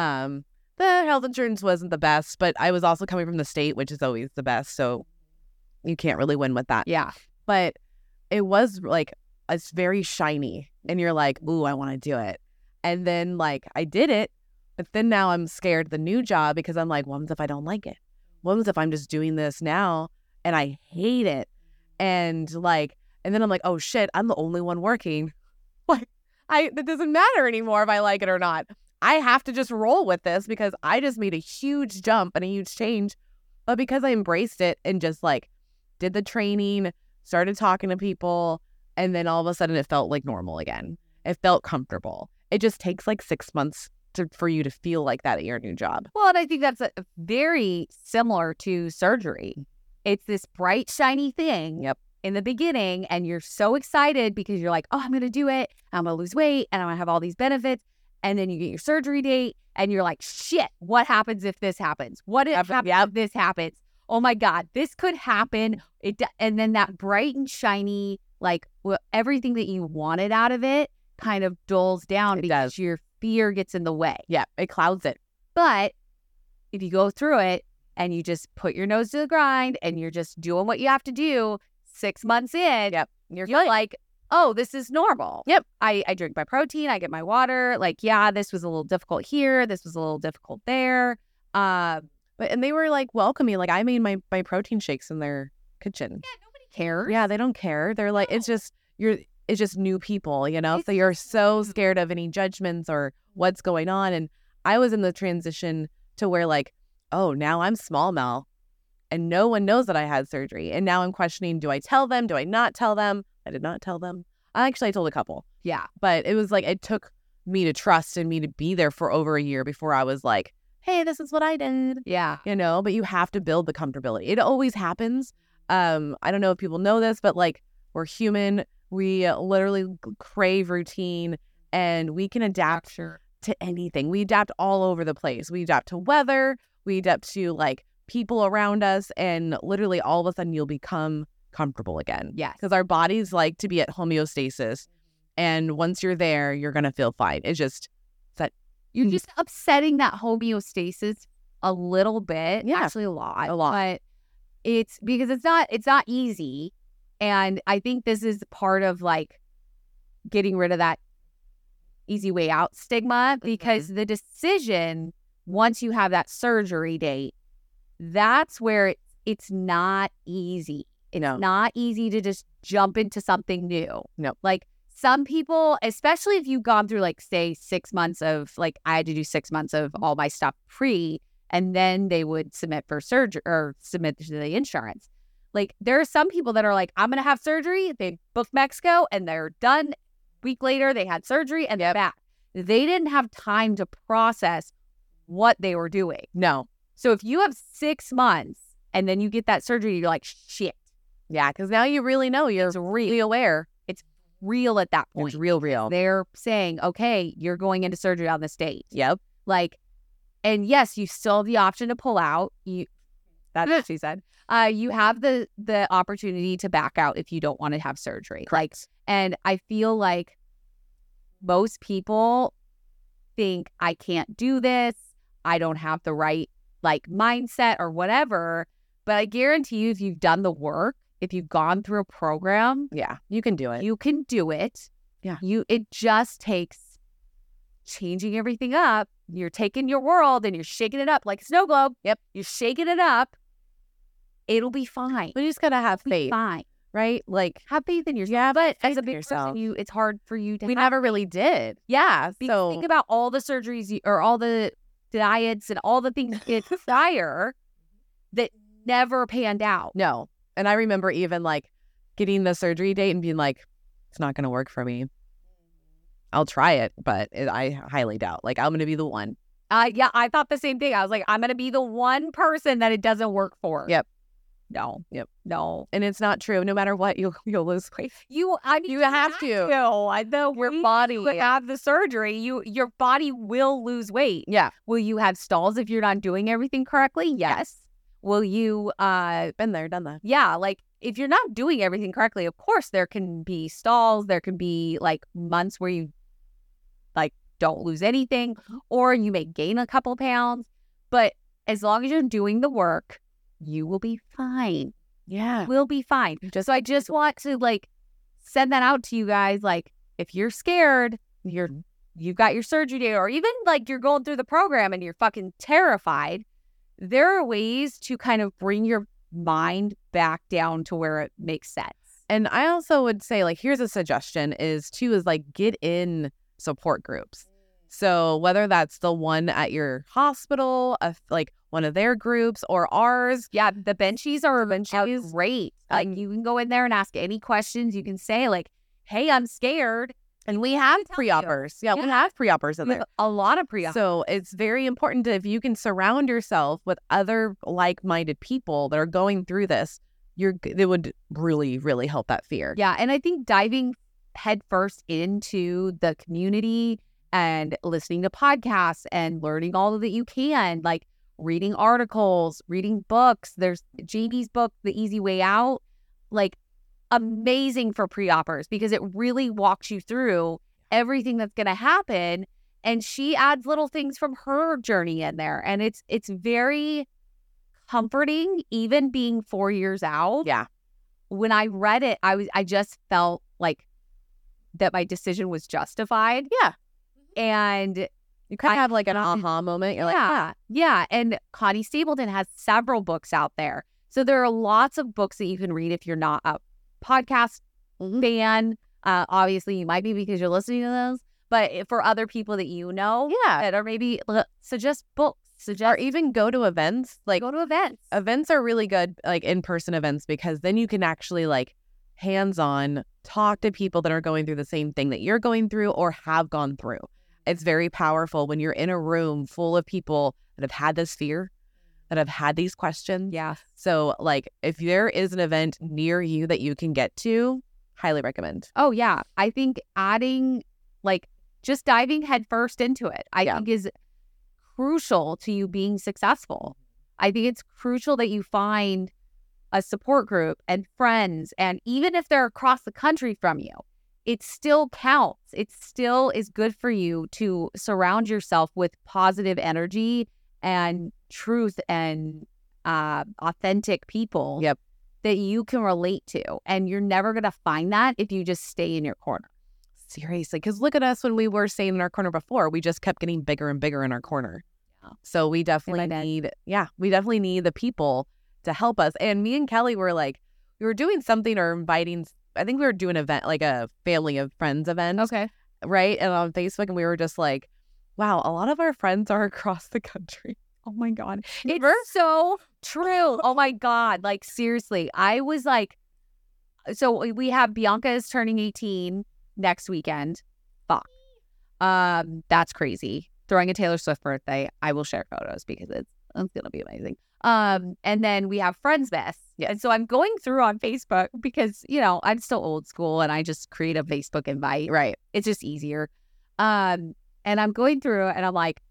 The health insurance wasn't the best, but I was also coming from the state, which is always the best. So you can't really win with that. Yeah. But it was like, it's very shiny. And you're like, ooh, I want to do it. And then like I did it. But then now I'm scared of the new job because I'm like, what if I don't like it? What if I'm just doing this now and I hate it? And then I'm like, oh shit, I'm the only one working. Like, it doesn't matter anymore if I like it or not. I have to just roll with this because I just made a huge jump and a huge change. But because I embraced it and just like did the training, started talking to people, and then all of a sudden it felt like normal again. It felt comfortable. It just takes like 6 months for you to feel like that at your new job. Well, and I think that's very similar to surgery. It's this bright, shiny thing. Yep. In the beginning, and you're so excited because you're like, oh, I'm going to do it. I'm going to lose weight and I'm going to have all these benefits. And then you get your surgery date and you're like, shit, what happens if this happens? What happens if this happens? Oh my God, this could happen. And then that bright and shiny, like everything that you wanted out of it kind of dulls down because your fear gets in the way. Yeah, it clouds it. But if you go through it and you just put your nose to the grind and you're just doing what you have to do, 6 months in, you're like, oh, this is normal. Yep. I drink my protein. I get my water. Like, yeah, this was a little difficult here. This was a little difficult there. And they were like welcoming. Like I made my protein shakes in their kitchen. Yeah, nobody cares. Yeah, they don't care. They're like, it's just new people, you know? So you're so scared of any judgments or what's going on. And I was in the transition to where like, oh, now I'm small Mel and no one knows that I had surgery. And now I'm questioning, do I tell them? Do I not tell them? I did not tell them. I told a couple. Yeah. But it was like, it took me to trust and me to be there for over a year before I was like, hey, this is what I did. Yeah. You know, but you have to build the comfortability. It always happens. I don't know if people know this, but like we're human. We literally crave routine and we can adapt to anything. We adapt all over the place. We adapt to weather. We adapt to like people around us, and literally all of a sudden you'll become comfortable again. Yes. Because our bodies like to be at homeostasis. And once you're there, you're going to feel fine. It's just that you're just upsetting that homeostasis a little bit. Yeah. Actually a lot. But it's because it's not easy. And I think this is part of like getting rid of that easy way out stigma, because the decision, once you have that surgery date, that's where it's not easy. It's not easy to just jump into something new. No. Like some people, especially if you've gone through like, say, 6 months of like, I had to do 6 months of all my stuff free, and then they would submit for surgery or submit to the insurance. Like there are some people that are like, I'm going to have surgery. They book Mexico and they're done week later, they had surgery and they're back. They didn't have time to process what they were doing. No. So if you have 6 months and then you get that surgery, you're like, shit. Yeah, because now you really know. You're really aware. It's real at that point. It's real. They're saying, okay, you're going into surgery on this date. Yep. Like, and yes, you still have the option to pull out. That's what she said. You have the opportunity to back out if you don't want to have surgery. Correct. Like, and I feel like most people think I can't do this. I don't have the right like mindset or whatever. But I guarantee you, if you've done the work, if you've gone through a program, Yeah, you can do it. you can do it. Yeah. It just takes changing everything up. You're taking your world and you're shaking it up like a snow globe. Yep. You're shaking it up. It'll be fine. We just gotta have It'll be faith, fine. right? Like, Have faith in yourself. yeah, But as faith a in big yourself. person, it's hard for you to we have. never really did. Yeah. So Think about all the surgeries or all the diets and all the things you did prior that never panned out. no. And I remember even like getting the surgery date and being like, it's not gonna work for me. I'll try it, but I highly doubt. Like, I'm gonna be the one. Yeah, I thought the same thing. I was like, I'm going to be the one person that it doesn't work for. Yep. No. Yep. No. And it's not true. No matter what, you'll lose weight. You have to. I know your body will have the surgery. Your body will lose weight. Yeah. Will you have stalls if you're not doing everything correctly? Yes. Will you Been there, done that. yeah, like if you're not doing everything correctly, of course there can be stalls, there can be like months where you like don't lose anything or you may gain a couple pounds, but as long as you're doing the work, you will be fine. Yeah. Will be fine. So I just want to like send that out to you guys. Like if you're scared, you've got your surgery date, or even like you're going through the program and you're fucking terrified, there are ways to kind of bring your mind back down to where it makes sense. And I also would say, like, here's a suggestion is like get in support groups. So whether that's the one at your hospital, like one of their groups or ours. Yeah, the benchies are Benchies. great. Like you can go in there and ask any questions. You can say like, hey, I'm scared. And we have tell you. pre-oppers. Yeah, we have pre-oppers in there. A lot of pre-op. So it's very important if you can surround yourself with other like-minded people that are going through this, it would really, really help that fear. Yeah, and I think diving headfirst into the community and listening to podcasts and learning all that you can, like reading articles, reading books. There's JB's book, The Easy Way Out, like amazing for pre-oppers because it really walks you through everything that's going to happen. And she adds little things from her journey in there. And it's very comforting, even being 4 years out. Yeah. When I read it, I just felt like that my decision was justified. Yeah. And You kind of have like an aha moment. You're like, yeah. And Connie Stapleton has several books out there. So there are lots of books that you can read if you're not a podcast fan. Obviously, you might be because you're listening to those. But for other people that you know, that are maybe suggest books, or even go to events. Like go to events. Events are really good, like in-person events, because then you can actually like hands-on talk to people that are going through the same thing that you're going through or have gone through. It's very powerful when you're in a room full of people that have had this fear, that have had these questions. Yeah. So like if there is an event near you that you can get to, highly recommend. Oh, yeah. I think adding, like, just diving headfirst into it, I think is crucial to you being successful. I think it's crucial that you find a support group and friends, and even if they're across the country from you, it still counts. It still is good for you to surround yourself with positive energy and truth and authentic people that you can relate to. And you're never going to find that if you just stay in your corner. Seriously, because look at us when we were staying in our corner before. We just kept getting bigger and bigger in our corner. Yeah. So we definitely need the people to help us. And me and Kelly were like, we were doing something or inviting, I think we were doing an event, like a family of friends event. Okay. Right? And on Facebook, and we were just like, wow, a lot of our friends are across the country. Oh my God. It's so true. Oh my God. Like, seriously, I was like, so we have Bianca is turning 18 next weekend. Fuck. That's crazy. Throwing a Taylor Swift birthday. I will share photos because it's gonna be amazing. And then we have Friendsmas. Yes. And so I'm going through on Facebook because, you know, I'm still old school and I just create a Facebook invite. Right. It's just easier. And I'm going through and I'm like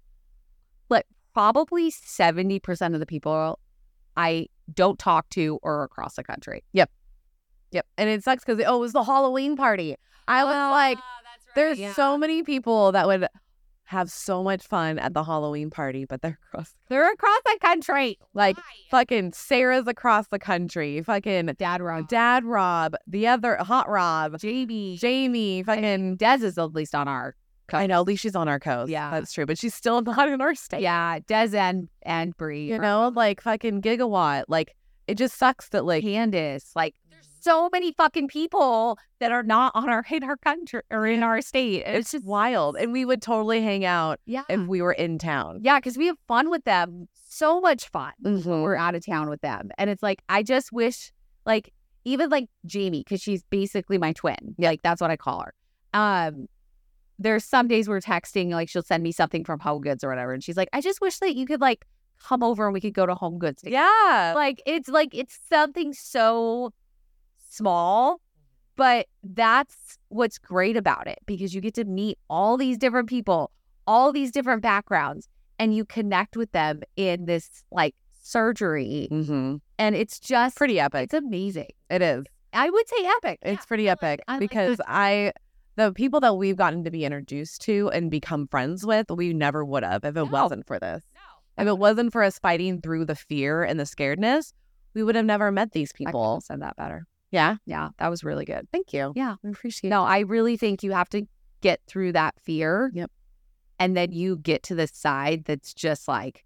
probably 70% of the people I don't talk to or across the country. Yep. And it sucks because, it was the Halloween party. I was like, there's so many people that would have so much fun at the Halloween party, but they're across the country. like fucking Sarah's across the country, fucking Dad Rob, the other Hot Rob, Jamie, fucking Des is at least on our coast. I know, at least she's on our coast. Yeah. That's true, but she's still not in our state. Yeah, Des and Bree. You know, like fucking Gigawatt. Like, it just sucks that like Candace. Like, there's so many fucking people that are not in our country or in our state. it's just wild. And we would totally hang out Yeah. if we were in town. Yeah, because we have fun with them. So much fun. Mhm. We're out of town with them. And it's like, I just wish, like, even like Jamie, because she's basically my twin. Like, that's what I call her. There's some days we're texting, like, she'll send me something from Home Goods or whatever. And she's like, I just wish that you could, like, come over and we could go to Home Goods together. Yeah. Like, it's something so small, but that's what's great about it because you get to meet all these different people, all these different backgrounds, and you connect with them in this like surgery. Mm-hmm. And it's just Pretty epic. It's amazing. It is. I would say epic. It's pretty epic I like because the people that we've gotten to be introduced to and become friends with, we never would have if it wasn't for this. If it wasn't for us fighting through the fear and the scaredness, we would have never met these I couldn't people. have said that better. Yeah. Yeah, that was really good. Thank you. Yeah. I appreciate No, I really think you have to get through that fear. Yep. And then you get to the side that's just like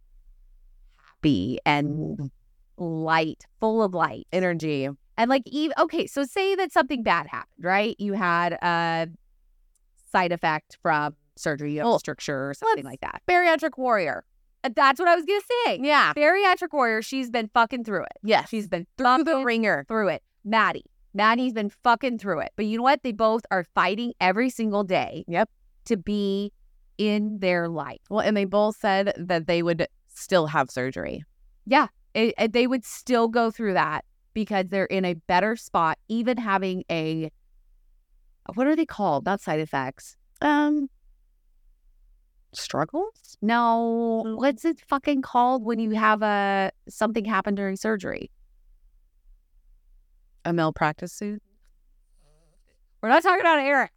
happy and light, full of light. energy. And like, okay, so say that something bad happened, right? You had a side effect from surgery, you have a stricture or something like that. Bariatric warrior. That's what I was going to say. Yeah. Bariatric warrior, she's been fucking through it. Yeah. She's been Through the fucking ringer. through it. Maddie's been fucking through it. But you know what? They both are fighting every single day. Yep. To be in their life. Well, and they both said that they would still have surgery. Yeah. They would still go through that because they're in a better spot, even having what are they called? Not side effects. Struggles? No, what's it fucking called when you have something happen during surgery? A malpractice suit? We're not talking about Eric.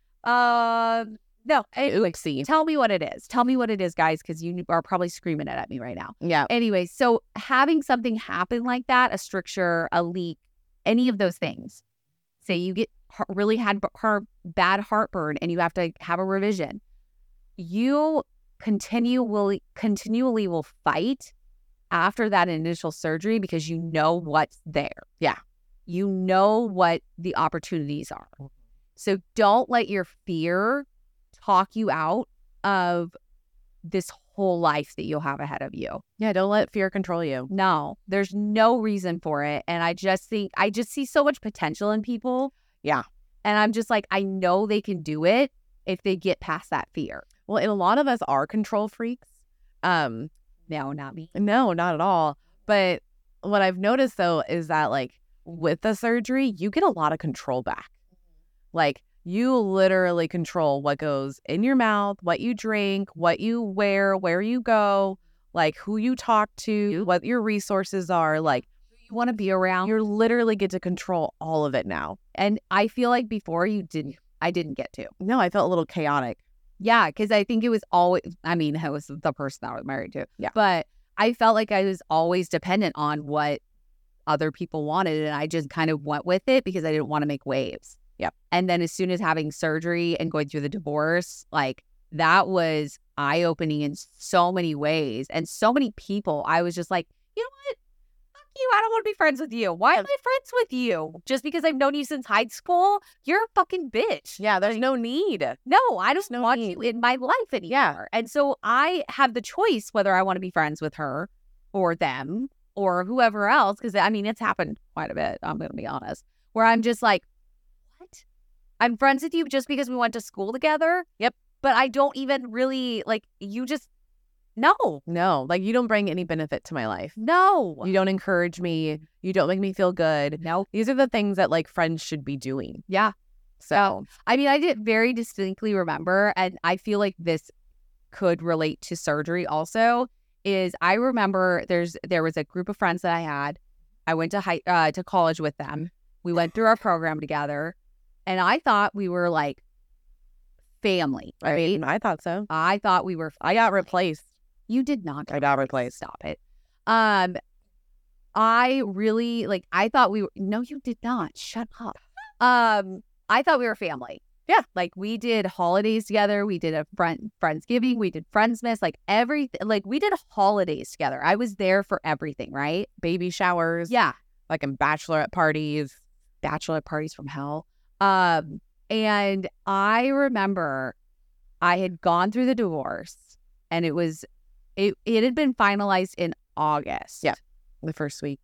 No. Oopsie. Tell me what it is. Tell me what it is, guys, because you are probably screaming it at me right now. Yeah. Anyway, so having something happen like that, a stricture, a leak, any of those things, say you get really bad heartburn and you have to have a revision, you continually will fight after that initial surgery because you know what's there. Yeah. You know what the opportunities are. So don't let your fear talk you out of this whole life that you'll have ahead of you. Yeah, don't let fear control you. No, there's no reason for it. And I just see so much potential in people. Yeah. And I'm just like, I know they can do it if they get past that fear. Well, and a lot of us are control freaks. No, not me. No, not at all. But what I've noticed though is that like with the surgery, you get a lot of control back. Like you literally control what goes in your mouth, what you drink, what you wear, where you go, like who you talk to, what your resources are. Like You want to be around. you literally get to control all of it now. And I feel like before I didn't get to. No, I felt a little chaotic. Yeah, because I think it was always, I mean, I was the person I was married to. Yeah. But I felt like I was always dependent on what other people wanted. And I just kind of went with it because I didn't want to make waves. Yep. And then as soon as having surgery and going through the divorce, like that was eye-opening in so many ways. And so many people, I was just like, you know what? Fuck you. I don't want to be friends with you. Why am I friends with you? Just because I've known you since high school? You're a fucking bitch. Yeah, there's no need. No, I don't no want need. you in my life anymore. And so I have the choice whether I want to be friends with her or them or whoever else. Because, I mean, it's happened quite a bit. I'm going to be honest. Where I'm just like, what? I'm friends with you just because we went to school together. Yep. But I don't even really, like, you just, no. No, like you don't bring any benefit to my life. No. You don't encourage me. You don't make me feel good. No. These are the things that like friends should be doing. Yeah. So, I mean, I did very distinctly remember, and I feel like this could relate to surgery also, is I remember there was a group of friends that I had. I went to college with them. We went through our program together, and I thought we were like family, right? I thought so. I thought we were. I got replaced. You did not. I got replaced. Stop it. I really like. I thought we were. No, you did not. Shut up. I thought we were family. Yeah. Like we did holidays together. We did a Friendsgiving. We did Friendsmas. Like everything. Like we did holidays together. I was there for everything. Right. Baby showers. Yeah. Like in bachelorette parties. Bachelorette parties from hell. And I remember I had gone through the divorce, and it had been finalized in August. Yeah. The first week.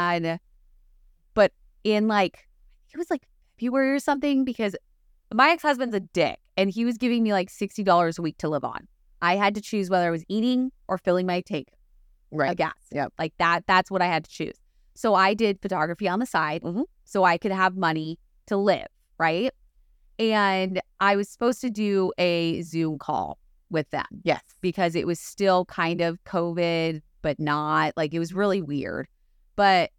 But in like, it was like February or something, because my ex-husband's a dick and he was giving me like $60 a week to live on. I had to choose whether I was eating or filling my tank of gas. Yep. Like that's what I had to choose. So I did photography on the side so I could have money to live, right? And I was supposed to do a Zoom call with them. Yes. Because it was still kind of COVID, but not. Like it was really weird. But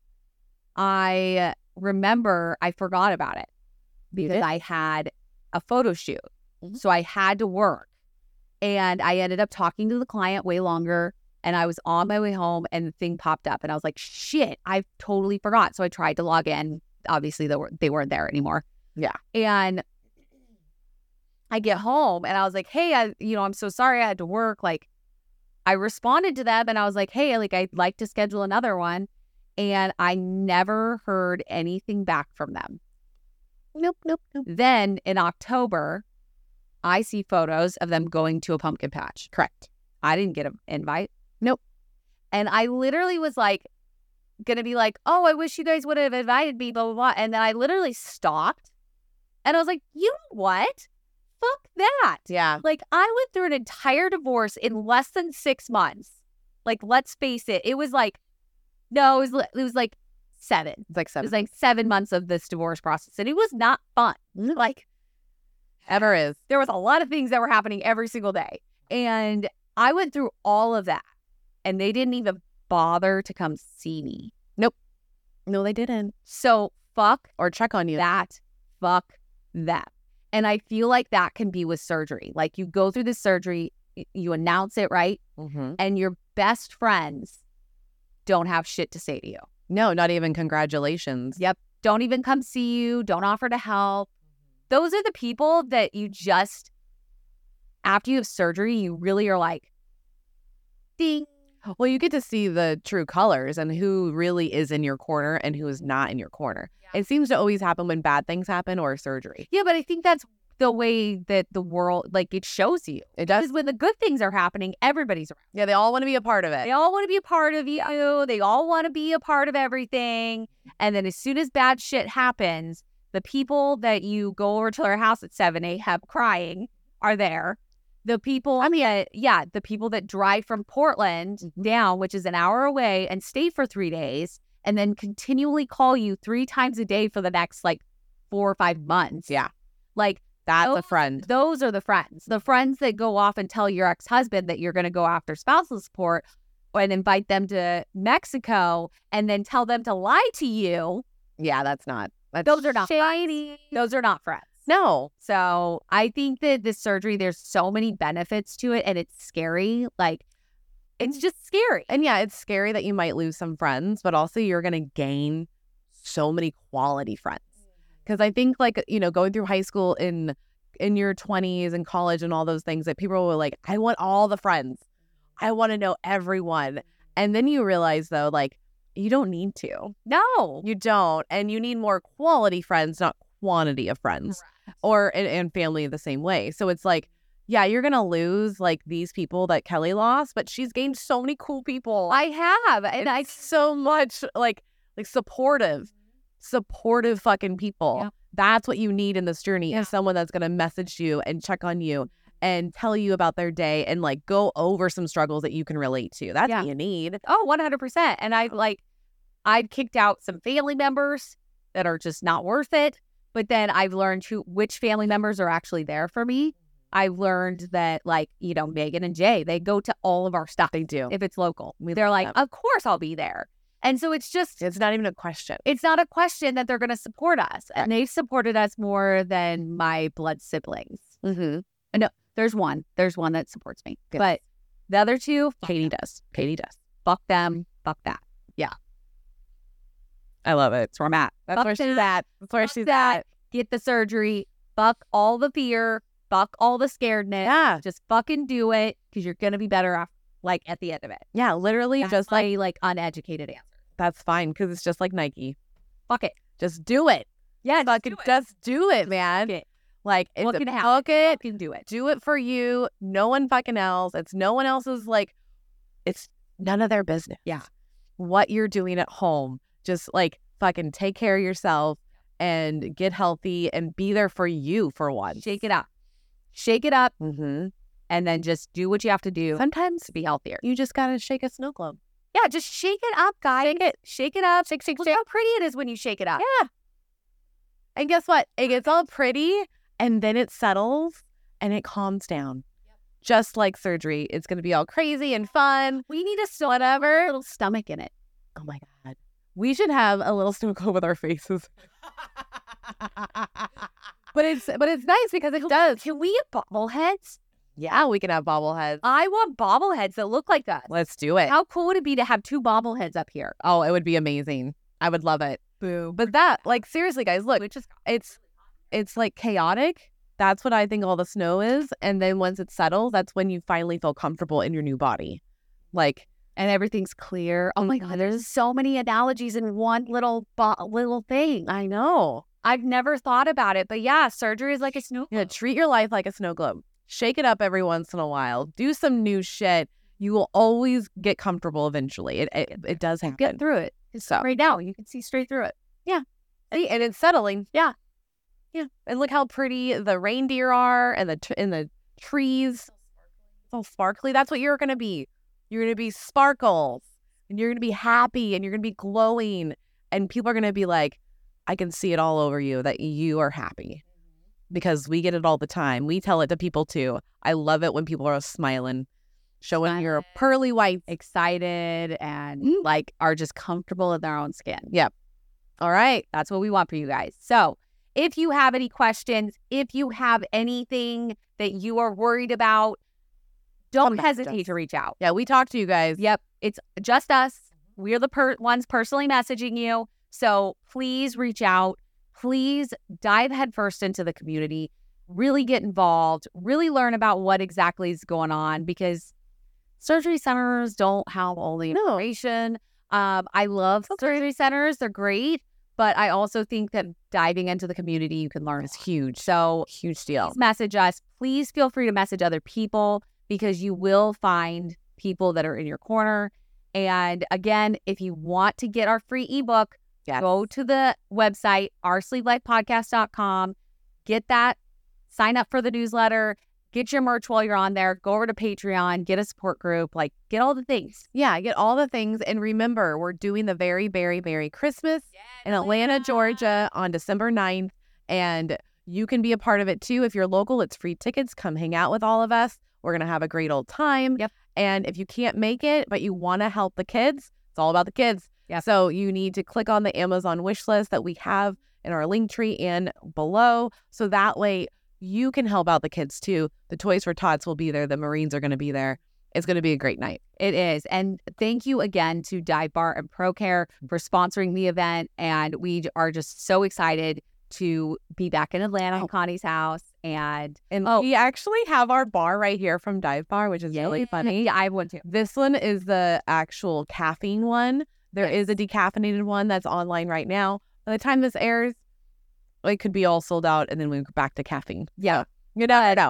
I remember I forgot about it because I had a photo shoot. So I had to work. And I ended up talking to the client way longer. And I was on my way home and the thing popped up. And I was like, shit, I totally forgot. So I tried to log in. Obviously, they weren't there anymore. Yeah. And I get home and I was like, hey, I'm so sorry I had to work. Like, I responded to them and I was like, hey, like, I'd like to schedule another one. And I never heard anything back from them. Nope. Then in October, I see photos of them going to a pumpkin patch. Correct. I didn't get an invite. Nope. And I literally was like, gonna be like, oh, I wish you guys would have invited me, blah, blah, blah. And then I literally stopped and I was like, you know what? Fuck that. Yeah. Like, I went through an entire divorce in less than 6 months. Like, let's face it. It was like, no, it was like 7. It's like 7. It was like 7 months of this divorce process. And it was not fun. Like, Ever is. there was a lot of things that were happening every single day. And I went through all of that. And they didn't even bother to come see me. No, they didn't. So, fuck Or check on you. that. Fuck that. And I feel like that can be with surgery. Like, you go through the surgery, you announce it, right? And your best friends don't have shit to say to you. No, not even congratulations. Yep. Don't even come see you. Don't offer to help. Those are the people that you just, after you have surgery, you really are like, ding. Well, you get to see the true colors and who really is in your corner and who is not in your corner. It seems to always happen when bad things happen or surgery. Yeah, but I think that's the way that the world, like, it shows you. It does. Because when the good things are happening, everybody's around. Yeah, they all want to be a part of They it. all want to be a part of you. They all want to be a part of everything. And then as soon as bad shit happens, the people that you go over to their house at 7 a.m. crying are there. The people, the people that drive from Portland down, which is an hour away, and stay for 3 days, and then continually call you 3 times a day for the next, like, 4 or 5 months. Yeah. Like, That's a friend. those are the friends. The friends that go off and tell your ex-husband that you're going to go after spousal support and invite them to Mexico and then tell them to lie to you. Yeah, that's not. Those are not shady. friends. Those are not friends. No. So I think that this surgery, there's so many benefits to it and it's scary. Like, it's just scary. And yeah, it's scary that you might lose some friends, but also you're going to gain so many quality friends. Because I think, like, going through high school in your 20s and college and all those things, that people were like, I want all the friends. I want to know everyone. And then you realize, though, like, you don't need to. No. You don't. And you need more quality friends, not quantity of friends. Or and family the same way. So it's like, yeah, you're going to lose, like, these people that Kelly lost, but she's gained so many cool people. I have. And so much, like supportive fucking people That's what you need in this journey is someone that's going to message you and check on you and tell you about their day and like go over some struggles that you can relate to. That's what you need. Oh, 100%. And I've kicked out some family members that are just not worth it. But then I've learned which family members are actually there for me. I've learned that, like, you know, Megan and Jay, they go to all of our stuff. They do. If it's local. They're like, of course I'll be there. And so it's not even a question. It's not a question that they're going to support us. And they've supported us more than my blood siblings. Mm-hmm. No, there's one that supports me. Yes. But the other two, Katie does. Fuck them. Fuck that. Yeah. I love it. That's where I'm at. That's where she's at. That's where she's at. Get the surgery. Fuck all the fear. Fuck all the scaredness. Yeah. Just fucking do it because you're going to be better off, like, at the end of it. Yeah, literally. That's just my, like, uneducated answer. That's fine because it's just like Nike. Fuck it. Just do it. Yeah, Just do it, man. Fuck it. Like, What can happen? fuck it. Fucking do it. Do it for you. No one fucking else. It's no one else's, like, it's none of their business. Yeah. What you're doing at home. Just, like, fucking take care of yourself and get healthy and be there for you for once. Shake it up. Shake it up. Mm-hmm. And then just do what you have to do. Sometimes to be healthier. you just got to shake a snow globe. Yeah, just shake it up, guys. Shake it up. Look how pretty it is when you shake it up. Yeah. And guess what? It gets all pretty and then it settles and it calms down. Yep. Just like surgery. It's going to be all crazy and fun. We need a little stomach in it. Oh my God. We should have a little snow globe with our faces. But it's nice because it does. Can we get bobbleheads? Yeah, we can have bobbleheads. I want bobbleheads that look like us. Let's do it. How cool would it be to have 2 bobbleheads up here? Oh, it would be amazing. I would love it. Boom. But that, like, seriously, guys, look, it's like chaotic. That's what I think all the snow is. And then once it settles, that's when you finally feel comfortable in your new body. Like, and everything's clear. Oh my God, there's so many analogies in one little thing. I know. I've never thought about it. But yeah, surgery is like a snow globe. Yeah, treat your life like a snow globe. Shake it up every once in a while. Do some new shit. You will always get comfortable eventually. It does happen. Get through it. So right now, you can see straight through it. Yeah. See, and it's settling. Yeah. Yeah. And look how pretty the reindeer are and the trees. It's all sparkly. That's what you're going to be. You're going to be sparkles and you're going to be happy and you're going to be glowing. And people are going to be like, I can see it all over you that you are happy. Because we get it all the time. We tell it to people too. I love it when people are smiling, showing your pearly whites, excited, and like are just comfortable in their own skin. Yep. All right. That's what we want for you guys. So if you have any questions, if you have anything that you are worried about, don't hesitate to reach out. Yeah, we talk to you guys. Yep. It's just us. We're the ones personally messaging you. So please reach out. Please dive headfirst into the community, really get involved, really learn about what exactly is going on because surgery centers don't have all the information. I love surgery centers. They're great. But I also think that diving into the community, you can learn. It's huge. So huge deal. Please message us. Please feel free to message other people because you will find people that are in your corner. And again, if you want to get our free ebook, go to the website, oursleevelifepodcast.com, get that, sign up for the newsletter, get your merch while you're on there, go over to Patreon, get a support group, like get all the things. Yeah, get all the things. And remember, we're doing the very, very, very Christmas in Atlanta, Georgia on December 9th. And you can be a part of it too. If you're local, it's free tickets. Come hang out with all of us. We're going to have a great old time. Yep. And if you can't make it, but you want to help the kids, it's all about the kids. Yeah. So you need to click on the Amazon wish list that we have in our link tree and below. So that way you can help out the kids too. The Toys for Tots will be there. The Marines are going to be there. It's going to be a great night. It is. And thank you again to Dive Bar and ProCare for sponsoring the event. And we are just so excited to be back in Atlanta, Connie's house. And we actually have our bar right here from Dive Bar, which is really funny. Yeah, I have one too. This one is the actual caffeine one. There is a decaffeinated one that's online right now. By the time this airs, it could be all sold out and then we go back to caffeine. Yeah. You know.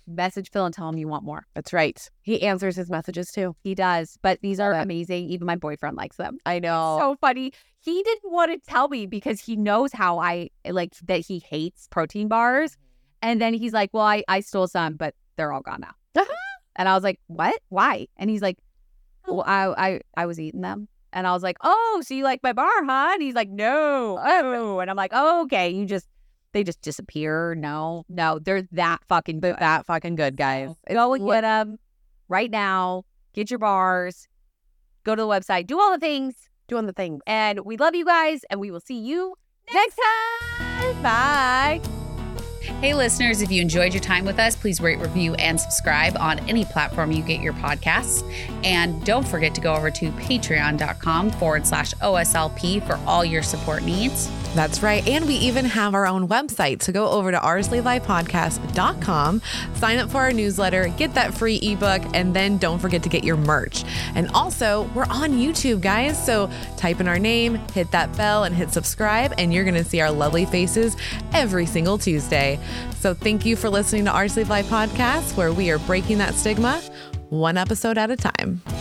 message Phil and tell him you want more. That's right. He answers his messages too. He does, but these are amazing. Even my boyfriend likes them. I know. So funny. He didn't want to tell me because he knows how I like that he hates protein bars. And then he's like, well, I stole some, but they're all gone now. And I was like, what? Why? And he's like, well, I was eating them. And I was like, oh, so you like my bar, huh? And he's like, no. Oh. And I'm like, oh, okay. They just disappear. No, they're that fucking good. That fucking good, guys. Go and get them right now. Get your bars. Go to the website. Do all the things. Doing the things. And we love you guys. And we will see you next time. Bye. Hey, listeners, if you enjoyed your time with us, please rate, review, and subscribe on any platform you get your podcasts. And don't forget to go over to patreon.com/OSLP for all your support needs. That's right. And we even have our own website. So go over to oursliveflifepodcast.com, sign up for our newsletter, get that free ebook, and then don't forget to get your merch. And also, we're on YouTube, guys. So type in our name, hit that bell, and hit subscribe, and you're going to see our lovely faces every single Tuesday. So thank you for listening to Our Sleeve Life Podcast, where we are breaking that stigma one episode at a time.